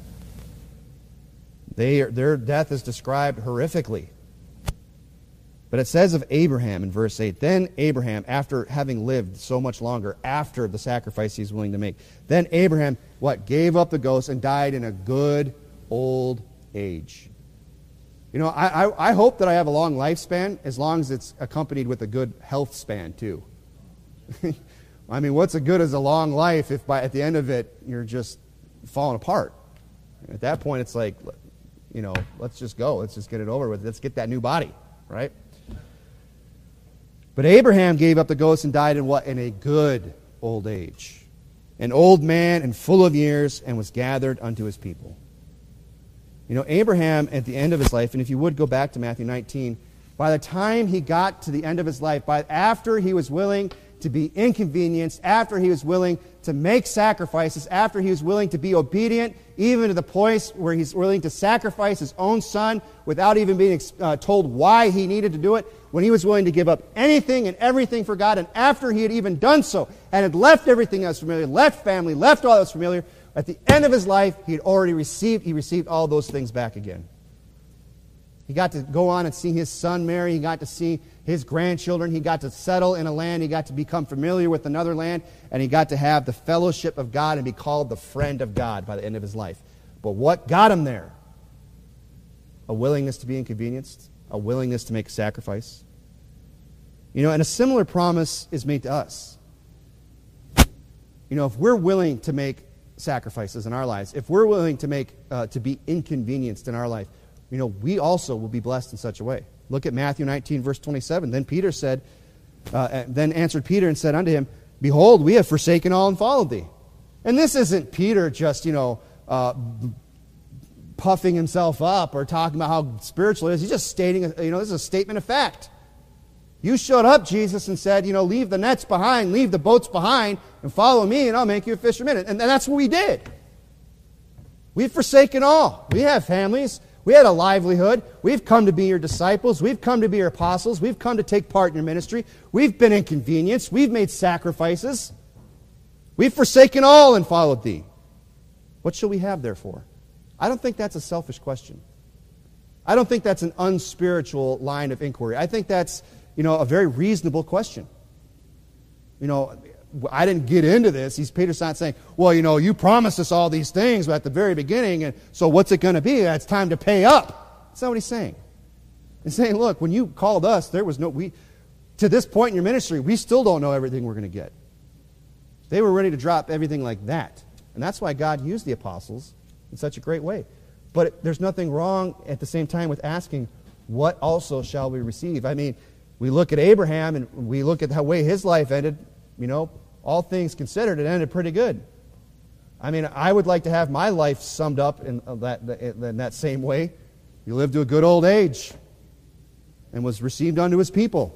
S2: Their death is described horrifically. But it says of Abraham in verse 8, then Abraham, after having lived so much longer, after the sacrifice he's willing to make, then Abraham, gave up the ghost and died in a good old age. You know, I hope that I have a long lifespan as long as it's accompanied with a good health span, too. I mean, what's as good as a long life if at the end of it you're just falling apart? At that point, it's like, let's just go. Let's just get it over with. Let's get that new body, right? But Abraham gave up the ghost and died in a good old age, an old man and full of years, and was gathered unto his people. You know, Abraham, at the end of his life, and if you would go back to Matthew 19, by the time he got to the end of his life, after he was willing to be inconvenienced, after he was willing to make sacrifices, after he was willing to be obedient, even to the point where he's willing to sacrifice his own son without even being told why he needed to do it, when he was willing to give up anything and everything for God, and after he had even done so, and had left everything that was familiar, left family, left all that was familiar, at the end of his life, he received all those things back again. He got to go on and see his son marry. He got to see his grandchildren. He got to settle in a land. He got to become familiar with another land. And he got to have the fellowship of God and be called the friend of God by the end of his life. But what got him there? A willingness to be inconvenienced. A willingness to make a sacrifice. You know, and a similar promise is made to us. You know, if we're willing to make sacrifices in our lives, if we're willing to to be inconvenienced in our life, you know, we also will be blessed in such a way. Look at Matthew 19, verse 27. Then then answered Peter and said unto him, Behold, we have forsaken all and followed thee. And this isn't Peter just, puffing himself up or talking about how spiritual he is. He's just stating, this is a statement of fact. You showed up, Jesus, and said, leave the nets behind, leave the boats behind, and follow me, and I'll make you a fisherman. And that's what we did. We've forsaken all. We have families. We had a livelihood. We've come to be your disciples. We've come to be your apostles. We've come to take part in your ministry. We've been inconvenienced. We've made sacrifices. We've forsaken all and followed thee. What shall we have, therefore? I don't think that's a selfish question. I don't think that's an unspiritual line of inquiry. I think that's, a very reasonable question. I didn't get into this. Peter's not saying, well, you promised us all these things at the very beginning, and so what's it going to be? It's time to pay up. That's not what he's saying. He's saying, look, when you called us, to this point in your ministry, we still don't know everything we're going to get. They were ready to drop everything like that. And that's why God used the apostles in such a great way. But there's nothing wrong at the same time with asking, what also shall we receive? I mean, we look at Abraham and we look at the way his life ended, all things considered, it ended pretty good. I mean, I would like to have my life summed up in that same way. He lived to a good old age and was received unto his people.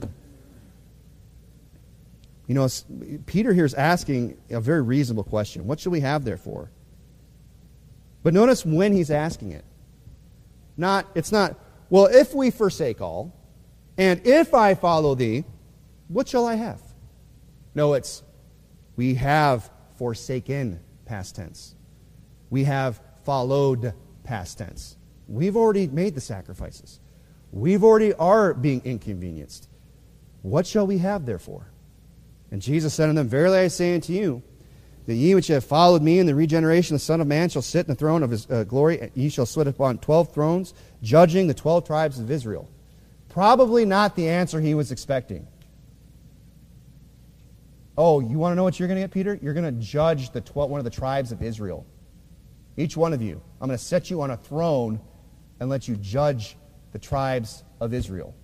S2: Peter here is asking a very reasonable question. What shall we have, therefore? But notice when he's asking it. It's not, well, if we forsake all, and if I follow thee, what shall I have? No, it's, we have forsaken, past tense. We have followed, past tense. We've already made the sacrifices. We've already are being inconvenienced. What shall we have, therefore? And Jesus said unto them, Verily I say unto you, that ye which have followed me in the regeneration of the Son of Man shall sit in the throne of his glory, and ye shall sit upon 12 thrones, judging the 12 tribes of Israel. Probably not the answer he was expecting. Oh, you want to know what you're going to get, Peter? You're going to judge one of the tribes of Israel. Each one of you. I'm going to set you on a throne and let you judge the tribes of Israel.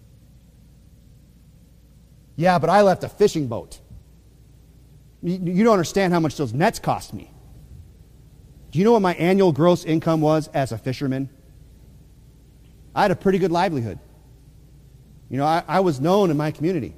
S2: Yeah, but I left a fishing boat. You don't understand how much those nets cost me. Do you know what my annual gross income was as a fisherman? I had a pretty good livelihood. I was known in my community.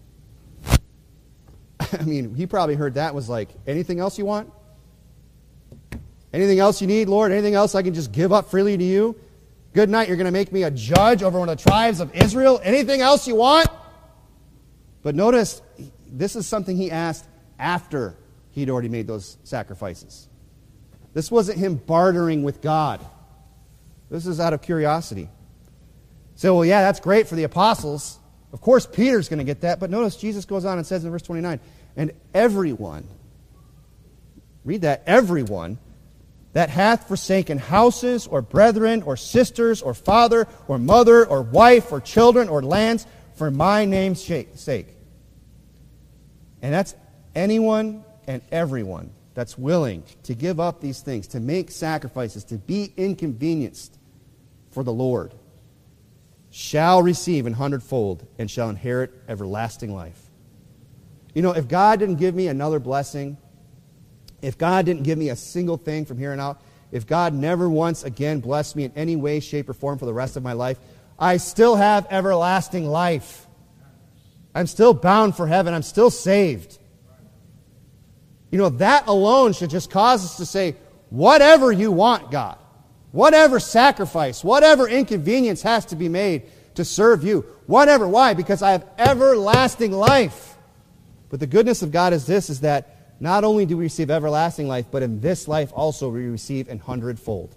S2: I mean, he probably heard that was like, anything else you want? Anything else you need, Lord? Anything else I can just give up freely to you? Good night, you're going to make me a judge over one of the tribes of Israel? Anything else you want? But notice, this is something he asked after he'd already made those sacrifices. This wasn't him bartering with God. This is out of curiosity. So, well, yeah, that's great for the apostles. Of course, Peter's going to get that. But notice Jesus goes on and says in verse 29, and everyone, read that, everyone that hath forsaken houses or brethren or sisters or father or mother or wife or children or lands for my name's sake. And that's anyone and everyone that's willing to give up these things, to make sacrifices, to be inconvenienced for the Lord, shall receive an hundredfold and shall inherit everlasting life. If God didn't give me another blessing, if God didn't give me a single thing from here on out, if God never once again blessed me in any way, shape, or form for the rest of my life, I still have everlasting life. I'm still bound for heaven. I'm still saved. That alone should just cause us to say, whatever you want, God, whatever sacrifice, whatever inconvenience has to be made to serve you, whatever. Why? Because I have everlasting life. But the goodness of God is this, is that not only do we receive everlasting life, but in this life also we receive an hundredfold.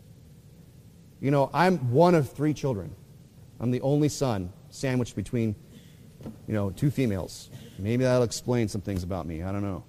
S2: I'm one of 3 children. I'm the only son sandwiched between, 2 females. Maybe that'll explain some things about me. I don't know.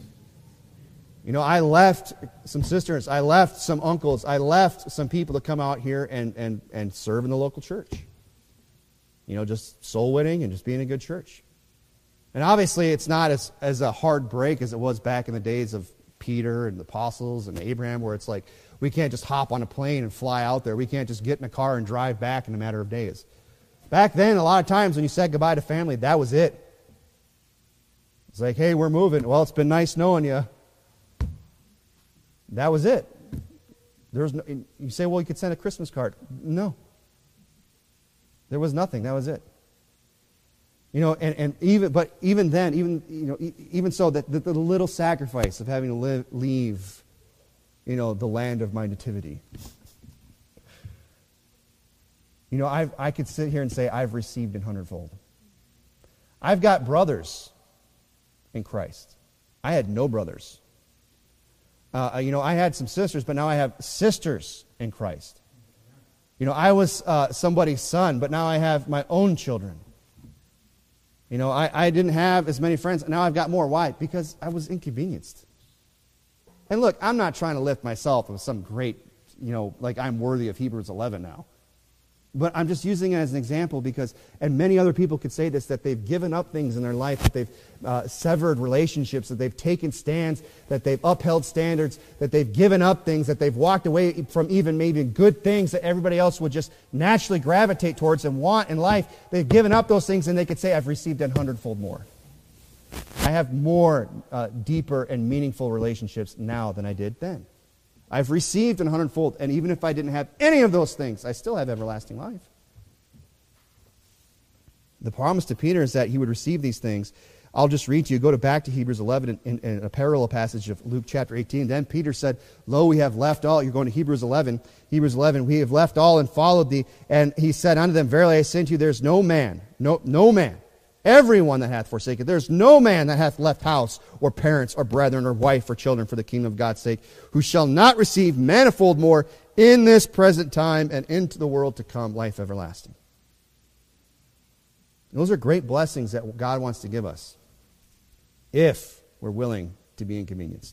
S2: I left some sisters. I left some uncles. I left some people to come out here and serve in the local church. Just soul winning and just being a good church. And obviously it's not as a hard break as it was back in the days of Peter and the apostles and Abraham, where it's like we can't just hop on a plane and fly out there. We can't just get in a car and drive back in a matter of days. Back then, a lot of times when you said goodbye to family, that was it. It's like, hey, we're moving. Well, it's been nice knowing you. That was it. You say, well, you could send a Christmas card. No. There was nothing. That was it. And even then, even so, that the little sacrifice of having to leave, the land of my nativity. I could sit here and say I've received an hundredfold. I've got brothers in Christ. I had no brothers. I had some sisters, but now I have sisters in Christ. I was somebody's son, but now I have my own children. I didn't have as many friends. Now I've got more. Why? Because I was inconvenienced. And look, I'm not trying to lift myself with some great, like I'm worthy of Hebrews 11 now. But I'm just using it as an example because, and many other people could say this, that they've given up things in their life, that they've severed relationships, that they've taken stands, that they've upheld standards, that they've given up things, that they've walked away from even maybe good things that everybody else would just naturally gravitate towards and want in life. They've given up those things and they could say, I've received 100-fold more. I have more deeper and meaningful relationships now than I did then. I've received 100-fold, and even if I didn't have any of those things, I still have everlasting life. The promise to Peter is that he would receive these things. I'll just read to you. Go back to Hebrews 11 in a parallel passage of Luke chapter 18. Then Peter said, Lo, we have left all. You're going to Hebrews 11. Hebrews 11, we have left all and followed thee. And he said unto them, Verily I say unto you, there's no man, no man, everyone that hath forsaken. There's no man that hath left house or parents or brethren or wife or children for the kingdom of God's sake, who shall not receive manifold more in this present time and into the world to come life everlasting. Those are great blessings that God wants to give us if we're willing to be inconvenienced.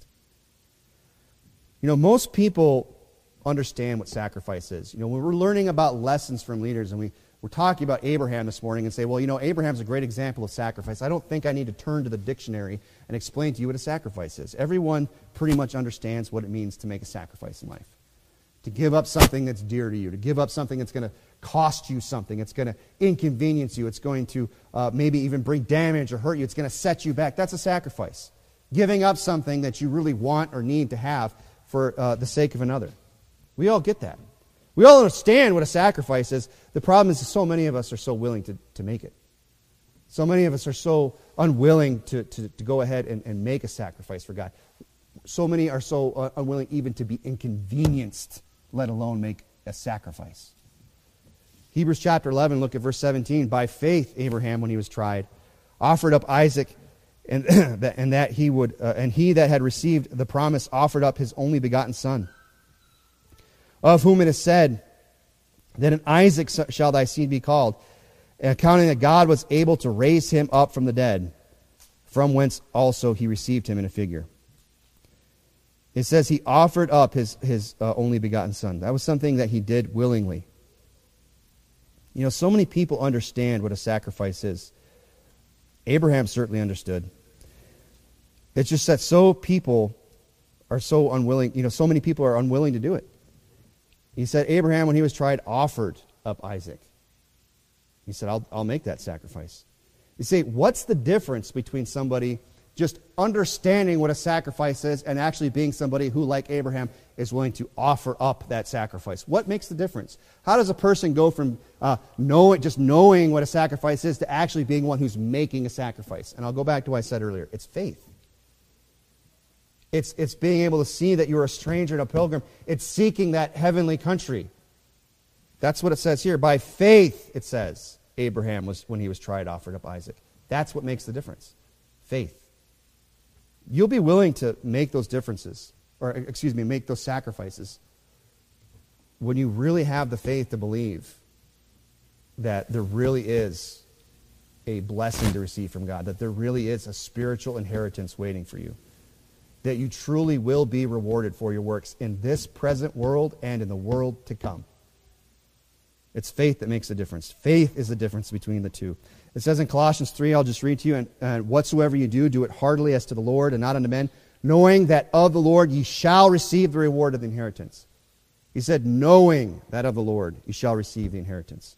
S2: Most people understand what sacrifice is. When we're learning about lessons from leaders and we're talking about Abraham this morning and say, well, Abraham's a great example of sacrifice. I don't think I need to turn to the dictionary and explain to you what a sacrifice is. Everyone pretty much understands what it means to make a sacrifice in life. To give up something that's dear to you, to give up something that's going to cost you something, it's going to inconvenience you, it's going to maybe even bring damage or hurt you, it's going to set you back. That's a sacrifice. Giving up something that you really want or need to have for the sake of another. We all get that. We all understand what a sacrifice is. The problem is that so many of us are so willing to make it. So many of us are so unwilling to go ahead and make a sacrifice for God. So many are so unwilling even to be inconvenienced, let alone make a sacrifice. Hebrews chapter 11, look at verse 17. By faith, Abraham, when he was tried, offered up Isaac, and he that had received the promise offered up his only begotten son, of whom it is said, that in Isaac shall thy seed be called, accounting that God was able to raise him up from the dead, from whence also he received him in a figure. It says he offered up his only begotten son. That was something that he did willingly. So many people understand what a sacrifice is. Abraham certainly understood. It's just that so people are so unwilling, so many people are unwilling to do it. He said Abraham, when he was tried, offered up Isaac. He said, I'll make that sacrifice. You see, what's the difference between somebody just understanding what a sacrifice is and actually being somebody who, like Abraham, is willing to offer up that sacrifice? What makes the difference? How does a person go from just knowing what a sacrifice is to actually being one who's making a sacrifice? And I'll go back to what I said earlier. It's faith. It's being able to see that you're a stranger and a pilgrim. It's seeking that heavenly country. That's what it says here. By faith, it says, Abraham was, when he was tried, offered up Isaac. That's what makes the difference. Faith. You'll be willing to make those differences, make those sacrifices when you really have the faith to believe that there really is a blessing to receive from God, that there really is a spiritual inheritance waiting for you, that you truly will be rewarded for your works in this present world and in the world to come. It's faith that makes the difference. Faith is the difference between the two. It says in Colossians 3, I'll just read to you, and whatsoever you do, do it heartily as to the Lord and not unto men, knowing that of the Lord ye shall receive the reward of the inheritance. He said, knowing that of the Lord ye shall receive the inheritance.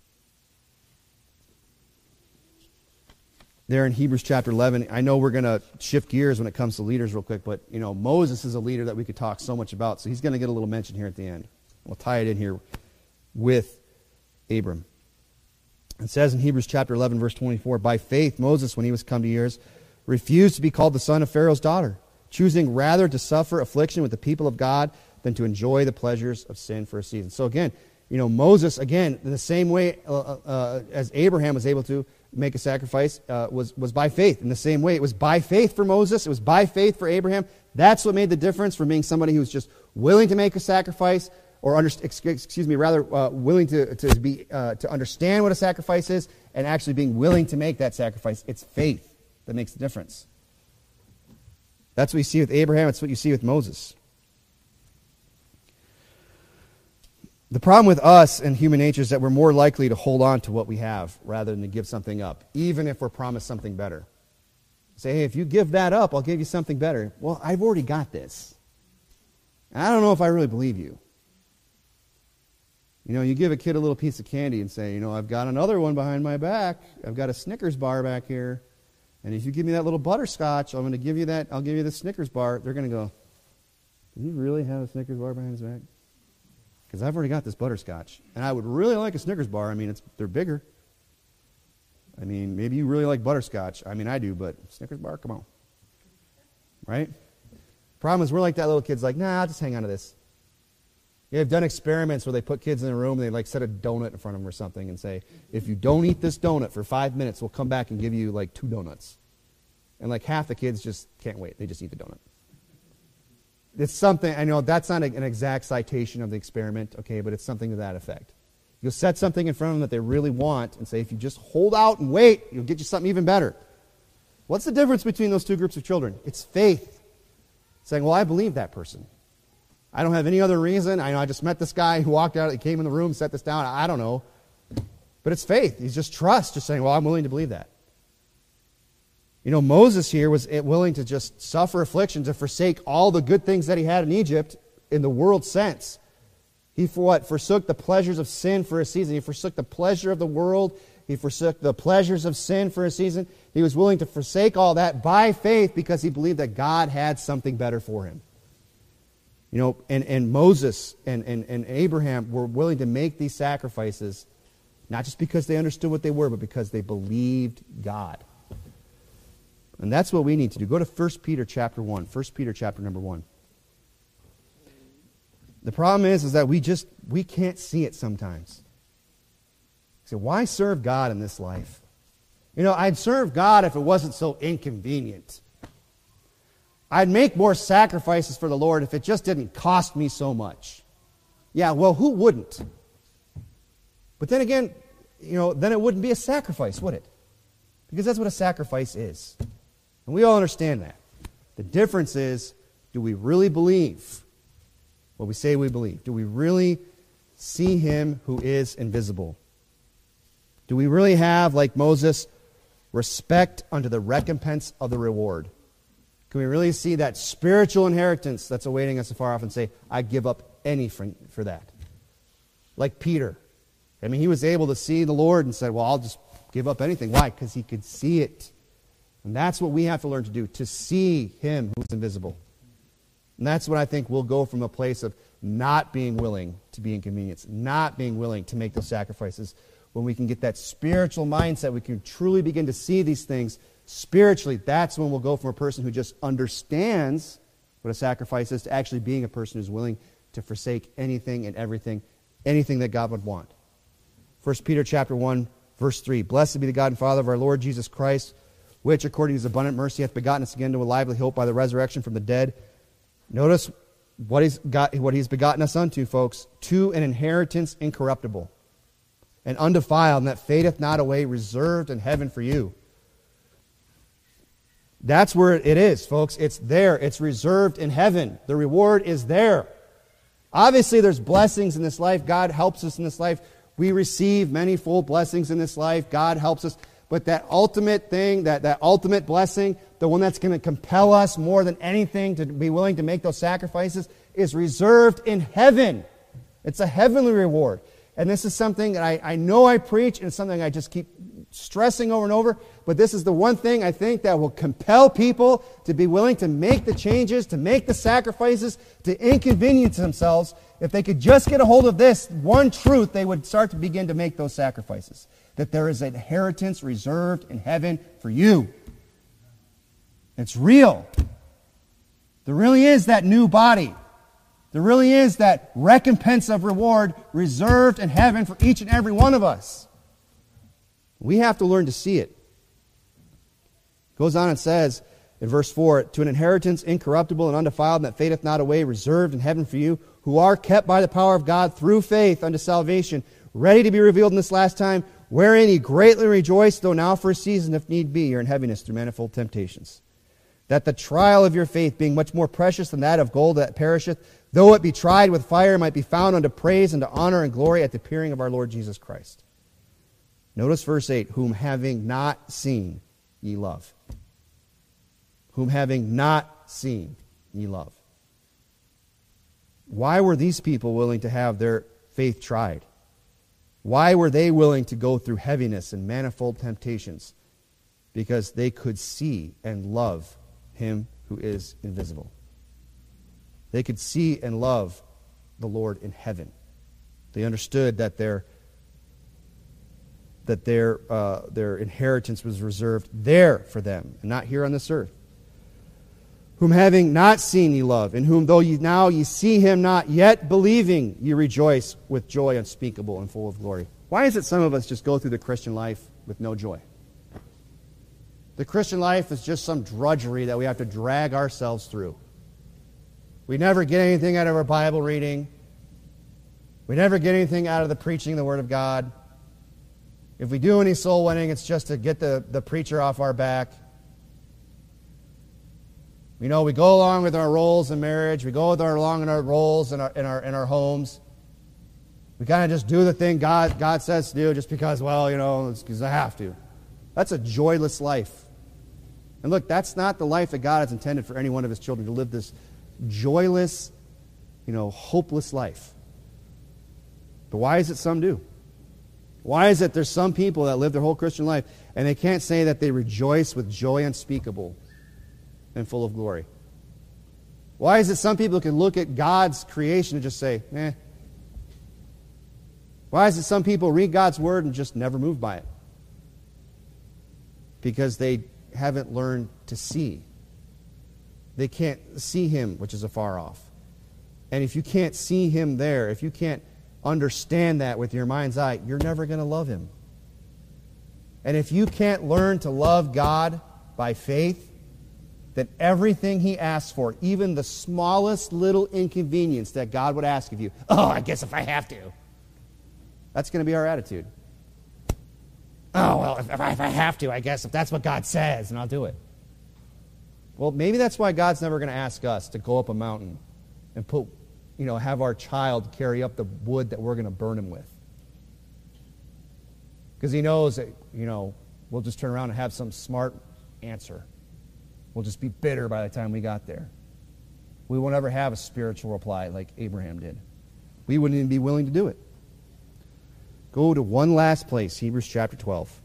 S2: There in Hebrews chapter 11, I know we're going to shift gears when it comes to leaders real quick, but Moses is a leader that we could talk so much about, so he's going to get a little mention here at the end. We'll tie it in here with Abram. It says in Hebrews chapter 11, verse 24, by faith Moses, when he was come to years, refused to be called the son of Pharaoh's daughter, choosing rather to suffer affliction with the people of God than to enjoy the pleasures of sin for a season. So again, Moses, again, in the same way as Abraham was able to make a sacrifice, was by faith. In the same way, it was by faith for Moses, it was by faith for Abraham. That's what made the difference from being somebody who was just willing to make a sacrifice, or willing to understand what a sacrifice is, and actually being willing to make that sacrifice. It's faith that makes the difference. That's what you see with Abraham. It's what you see with Moses. The problem with us and human nature is that we're more likely to hold on to what we have rather than to give something up, even if we're promised something better. Say, hey, if you give that up, I'll give you something better. Well, I've already got this. I don't know if I really believe you. You give a kid a little piece of candy and say, I've got another one behind my back. I've got a Snickers bar back here. And if you give me that little butterscotch, I'm going to give you that. I'll give you the Snickers bar. They're going to go, do you really have a Snickers bar behind his back? Because I've already got this butterscotch. And I would really like a Snickers bar. They're bigger. Maybe you really like butterscotch. I do, but Snickers bar, come on. Right? Problem is, we're like that little kid's like, nah, I'll just hang on to this. They've done experiments where they put kids in a room and they set a donut in front of them or something and say, if you don't eat this donut for 5 minutes, we'll come back and give you 2 donuts. And half the kids just can't wait. They just eat the donut. It's something, I know that's not an exact citation of the experiment, okay, but it's something to that effect. You'll set something in front of them that they really want and say, if you just hold out and wait, you'll get you something even better. What's the difference between those two groups of children? It's faith. Saying, well, I believe that person. I don't have any other reason. I just met this guy who walked out, he came in the room, set this down. I don't know. But But it's faith. He's just trust, just saying, well, I'm willing to believe that. You know, Moses here was willing to just suffer affliction, to forsake all the good things that he had in Egypt in the world sense. He, forsook the pleasures of sin for a season. He forsook the pleasure of the world. He forsook the pleasures of sin for a season. He was willing to forsake all that by faith because he believed that God had something better for him. You know, and Moses and Abraham were willing to make these sacrifices, not just because they understood what they were, but because they believed God. And that's what we need to do. Go to 1 Peter chapter 1. 1 Peter chapter number 1. The problem is that we can't see it sometimes. So why serve God in this life? You know, I'd serve God if it wasn't so inconvenient. I'd make more sacrifices for the Lord if it just didn't cost me so much. Yeah, well, who wouldn't? But then again, you know, then it wouldn't be a sacrifice, would it? Because that's what a sacrifice is. And we all understand that. The difference is, do we really believe what we say we believe? Do we really see Him who is invisible? Do we really have, like Moses, respect unto the recompense of the reward? Can we really see that spiritual inheritance that's awaiting us afar off and say, I give up anything for that? Like Peter. I mean, he was able to see the Lord and said, well, I'll just give up anything. Why? Because he could see it. And that's what we have to learn to do, to see Him who's invisible. And that's what I think we'll go from a place of not being willing to be inconvenienced, not being willing to make those sacrifices. When we can get that spiritual mindset, we can truly begin to see these things spiritually. That's when we'll go from a person who just understands what a sacrifice is to actually being a person who's willing to forsake anything and everything, anything that God would want. 1 Peter chapter 1, verse 3. Blessed be the God and Father of our Lord Jesus Christ, which according to His abundant mercy hath begotten us again to a lively hope by the resurrection from the dead. Notice what He's begotten us unto, folks, to an inheritance incorruptible and undefiled, and that fadeth not away, reserved in heaven for you. That's where it is, folks. It's there. It's reserved in heaven. The reward is there. Obviously, there's blessings in this life. God helps us in this life. We receive manifold blessings in this life. God helps us. But that ultimate thing, that ultimate blessing, the one that's going to compel us more than anything to be willing to make those sacrifices, is reserved in heaven. It's a heavenly reward. And this is something that I know I preach, and it's something I just keep stressing over and over, but this is the one thing I think that will compel people to be willing to make the changes, to make the sacrifices, to inconvenience themselves. If they could just get a hold of this one truth, they would start to begin to make those sacrifices. That there is an inheritance reserved in heaven for you. It's real. There really is that new body. There really is that recompense of reward reserved in heaven for each and every one of us. We have to learn to see it. Goes on and says in verse 4, to an inheritance incorruptible and undefiled, and that fadeth not away, reserved in heaven for you, who are kept by the power of God through faith unto salvation, ready to be revealed in this last time, wherein ye greatly rejoice, though now for a season, if need be, you're in heaviness through manifold temptations. That the trial of your faith, being much more precious than that of gold that perisheth, though it be tried with fire, might be found unto praise and to honor and glory at the appearing of our Lord Jesus Christ. Notice verse 8, whom having not seen ye love. Whom having not seen ye love. Why were these people willing to have their faith tried? Why were they willing to go through heaviness and manifold temptations? Because they could see and love Him who is invisible. They could see and love the Lord in heaven. They understood that their inheritance was reserved there for them, and not here on this earth. Whom having not seen ye love, in whom though ye see Him not, yet believing ye rejoice with joy unspeakable and full of glory. Why is it some of us just go through the Christian life with no joy? The Christian life is just some drudgery that we have to drag ourselves through. We never get anything out of our Bible reading. We never get anything out of the preaching of the Word of God. If we do any soul winning, it's just to get the preacher off our back. You know, we go along with our roles in marriage. We go along in our roles in our homes. We kind of just do the thing God says to do just because, well, it's because I have to. That's a joyless life. And look, that's not the life that God has intended for any one of his children, to live this joyless, hopeless life. But why is it some do? Why is it there's some people that live their whole Christian life and they can't say that they rejoice with joy unspeakable and full of glory? Why is it some people can look at God's creation and just say, eh? Why is it some people read God's word and just never moved by it? Because they haven't learned to see. They can't see him, which is afar off. And if you can't see him there, if you can't understand that with your mind's eye, you're never going to love him. And if you can't learn to love God by faith, then everything he asks for, even the smallest little inconvenience that God would ask of you, I guess if I have to. That's going to be our attitude. If I have to, I guess if that's what God says, and I'll do it. Well, maybe that's why God's never going to ask us to go up a mountain and have our child carry up the wood that we're going to burn him with. Because he knows that, we'll just turn around and have some smart answer. We'll just be bitter by the time we got there. We won't ever have a spiritual reply like Abraham did. We wouldn't even be willing to do it. Go to one last place, Romans chapter 12.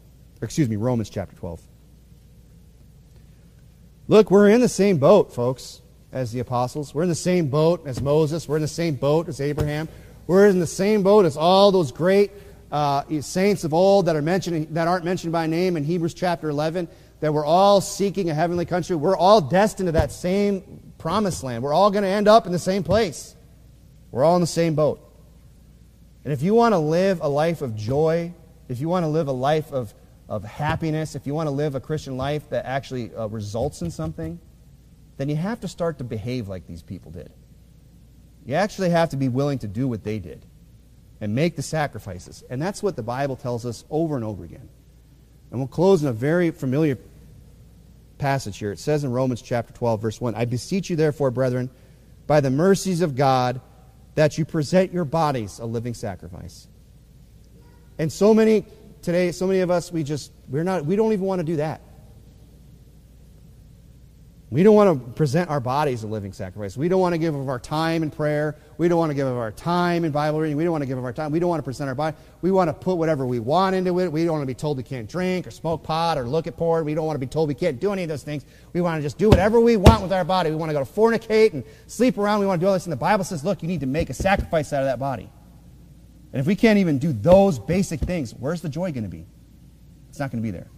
S2: Look, we're in the same boat, folks, as the apostles. We're in the same boat as Moses. We're in the same boat as Abraham. We're in the same boat as all those great saints of old that aren't mentioned by name in Hebrews chapter 11, that we're all seeking a heavenly country. We're all destined to that same promised land. We're all going to end up in the same place. We're all in the same boat. And if you want to live a life of joy, if you want to live a life of happiness, if you want to live a Christian life that actually results in something, then you have to start to behave like these people did. You actually have to be willing to do what they did and make the sacrifices. And that's what the Bible tells us over and over again. And we'll close in a very familiar passage here. It says in Romans chapter 12, verse 1, I beseech you therefore, brethren, by the mercies of God, that you present your bodies a living sacrifice. And so many of us, we don't even want to do that. We don't want to present our bodies a living sacrifice. We don't want to give of our time in prayer. We don't want to give of our time in Bible reading. We don't want to give of our time. We don't want to present our body. We want to put whatever we want into it. We don't want to be told we can't drink or smoke pot or look at porn. We don't want to be told we can't do any of those things. We want to just do whatever we want with our body. We want to go to fornicate and sleep around. We want to do all this. And the Bible says, look, you need to make a sacrifice out of that body. And if we can't even do those basic things, where's the joy going to be? It's not going to be there.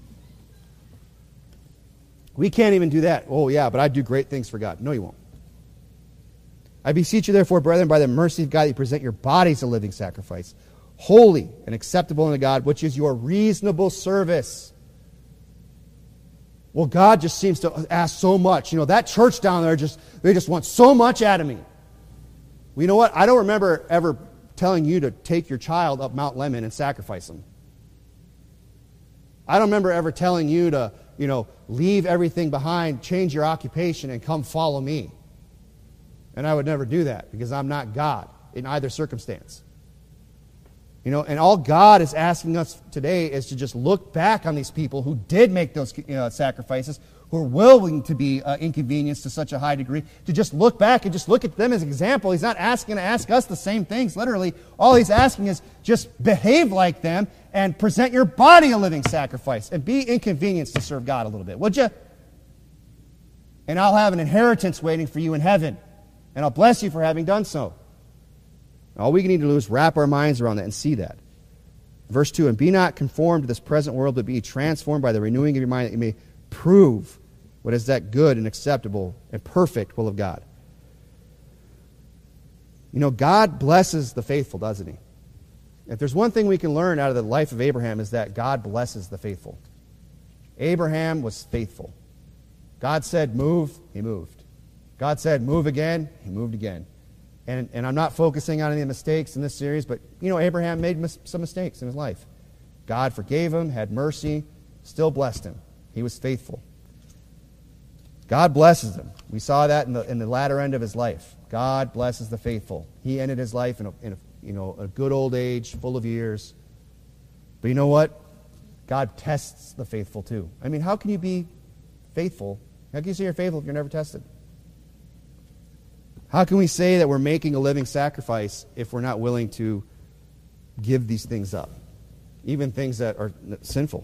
S2: We can't even do that. Oh, yeah, but I do great things for God. No, you won't. I beseech you, therefore, brethren, by the mercy of God, that you present your bodies a living sacrifice, holy and acceptable unto God, which is your reasonable service. Well, God just seems to ask so much. That church down there, they just want so much out of me. Well, you know what? I don't remember ever telling you to take your child up Mount Lemmon and sacrifice him. I don't remember ever telling you to, leave everything behind, change your occupation, and come follow me. And I would never do that because I'm not God in either circumstance. And all God is asking us today is to just look back on these people who did make those sacrifices, who are willing to be inconvenienced to such a high degree, to just look back and just look at them as an example. He's not asking to ask us the same things, literally. All he's asking is just behave like them and present your body a living sacrifice and be inconvenienced to serve God a little bit, would you? And I'll have an inheritance waiting for you in heaven, and I'll bless you for having done so. All we need to do is wrap our minds around that and see that. Verse 2, and be not conformed to this present world, but be transformed by the renewing of your mind, that you may prove what is that good and acceptable and perfect will of God. God blesses the faithful, doesn't he? If there's one thing we can learn out of the life of Abraham, is that God blesses the faithful. Abraham was faithful. God said move, he moved. God said move again, he moved again. And I'm not focusing on any mistakes in this series, but Abraham made some mistakes in his life. God forgave him, had mercy, still blessed him. He was faithful. God blesses him. We saw that in the latter end of his life. God blesses the faithful. He ended his life in a good old age, full of years. But you know what? God tests the faithful too. I mean, how can you be faithful? How can you say you're faithful if you're never tested? How can we say that we're making a living sacrifice if we're not willing to give these things up? Even things that are sinful.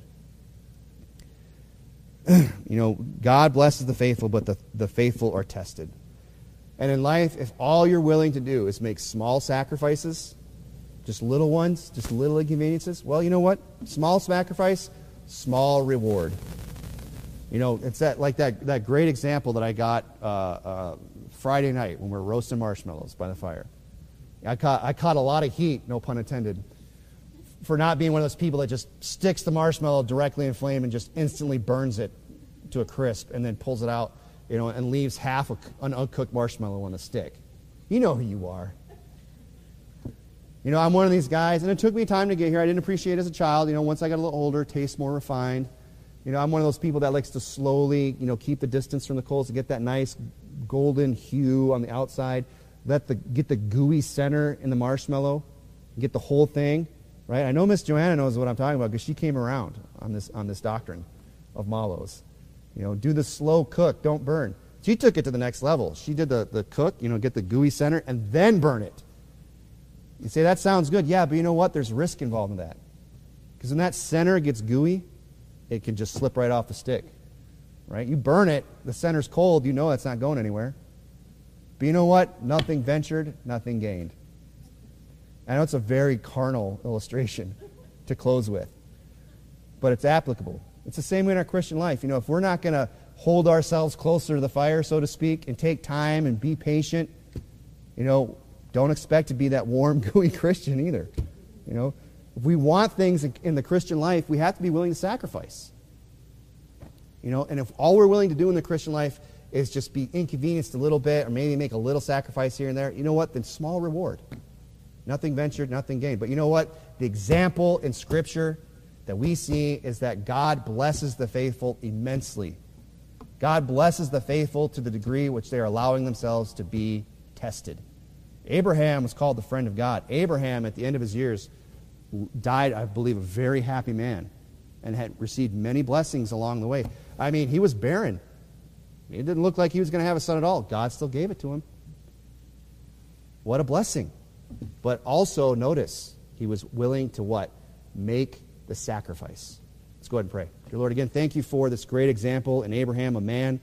S2: God blesses the faithful, but the faithful are tested. And in life, if all you're willing to do is make small sacrifices, just little ones, just little inconveniences, well, you know what? Small sacrifice, small reward. It's that great example that I got Friday night when we were roasting marshmallows by the fire. I caught a lot of heat, no pun intended, for not being one of those people that just sticks the marshmallow directly in flame and just instantly burns it to a crisp and then pulls it out, and leaves half an uncooked marshmallow on a stick. You know who you are. I'm one of these guys, and it took me time to get here. I didn't appreciate it as a child. Once I got a little older, taste more refined. I'm one of those people that likes to slowly, keep the distance from the coals to get that nice golden hue on the outside. Get the gooey center in the marshmallow. Get the whole thing, right? I know Miss Joanna knows what I'm talking about because she came around on this doctrine of mallows. Do the slow cook, don't burn. She took it to the next level. She did the cook, get the gooey center, and then burn it. You say, that sounds good. Yeah, but you know what? There's risk involved in that. Because when that center gets gooey, it can just slip right off the stick. Right? You burn it, the center's cold, it's not going anywhere. But you know what? Nothing ventured, nothing gained. I know it's a very carnal illustration to close with, but it's applicable. It's the same way in our Christian life. If we're not going to hold ourselves closer to the fire, so to speak, and take time and be patient, don't expect to be that warm, gooey Christian either. If we want things in the Christian life, we have to be willing to sacrifice. And if all we're willing to do in the Christian life is just be inconvenienced a little bit or maybe make a little sacrifice here and there, you know what? Then small reward. Nothing ventured, nothing gained. But you know what? The example in Scripture that we see is that God blesses the faithful immensely. God blesses the faithful to the degree which they are allowing themselves to be tested. Abraham was called the friend of God. Abraham, at the end of his years, died, I believe, a very happy man and had received many blessings along the way. I mean, he was barren. It didn't look like he was going to have a son at all. God still gave it to him. What a blessing. But also, notice, he was willing to what? Make the sacrifice. Let's go ahead and pray. Dear Lord, again, thank you for this great example in Abraham, a man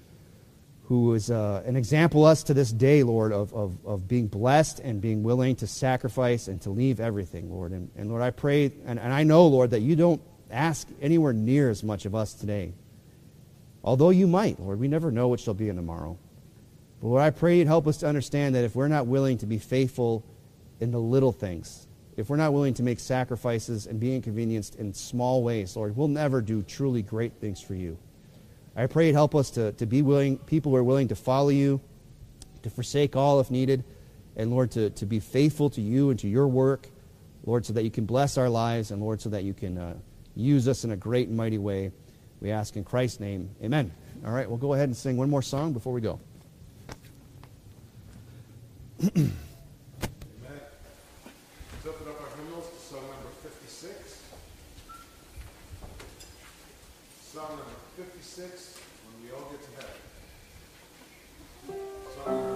S2: who is an example us to this day, Lord, of being blessed and being willing to sacrifice and to leave everything, Lord. And Lord, I pray, and I know, Lord, that you don't ask anywhere near as much of us today. Although you might, Lord, we never know what shall be in tomorrow. But Lord, I pray you'd help us to understand that if we're not willing to be faithful in the little things, if we're not willing to make sacrifices and be inconvenienced in small ways, Lord, we'll never do truly great things for you. I pray you'd help us to be willing, people who are willing to follow you, to forsake all if needed, and Lord, to be faithful to you and to your work, Lord, so that you can bless our lives, and Lord, so that you can use us in a great and mighty way. We ask in Christ's name, amen. All right, we'll go ahead and sing one more song before we go.
S1: Amen. Let's open up our hymnals to song number 56. Song number 56, When We All Get to Heaven. Song number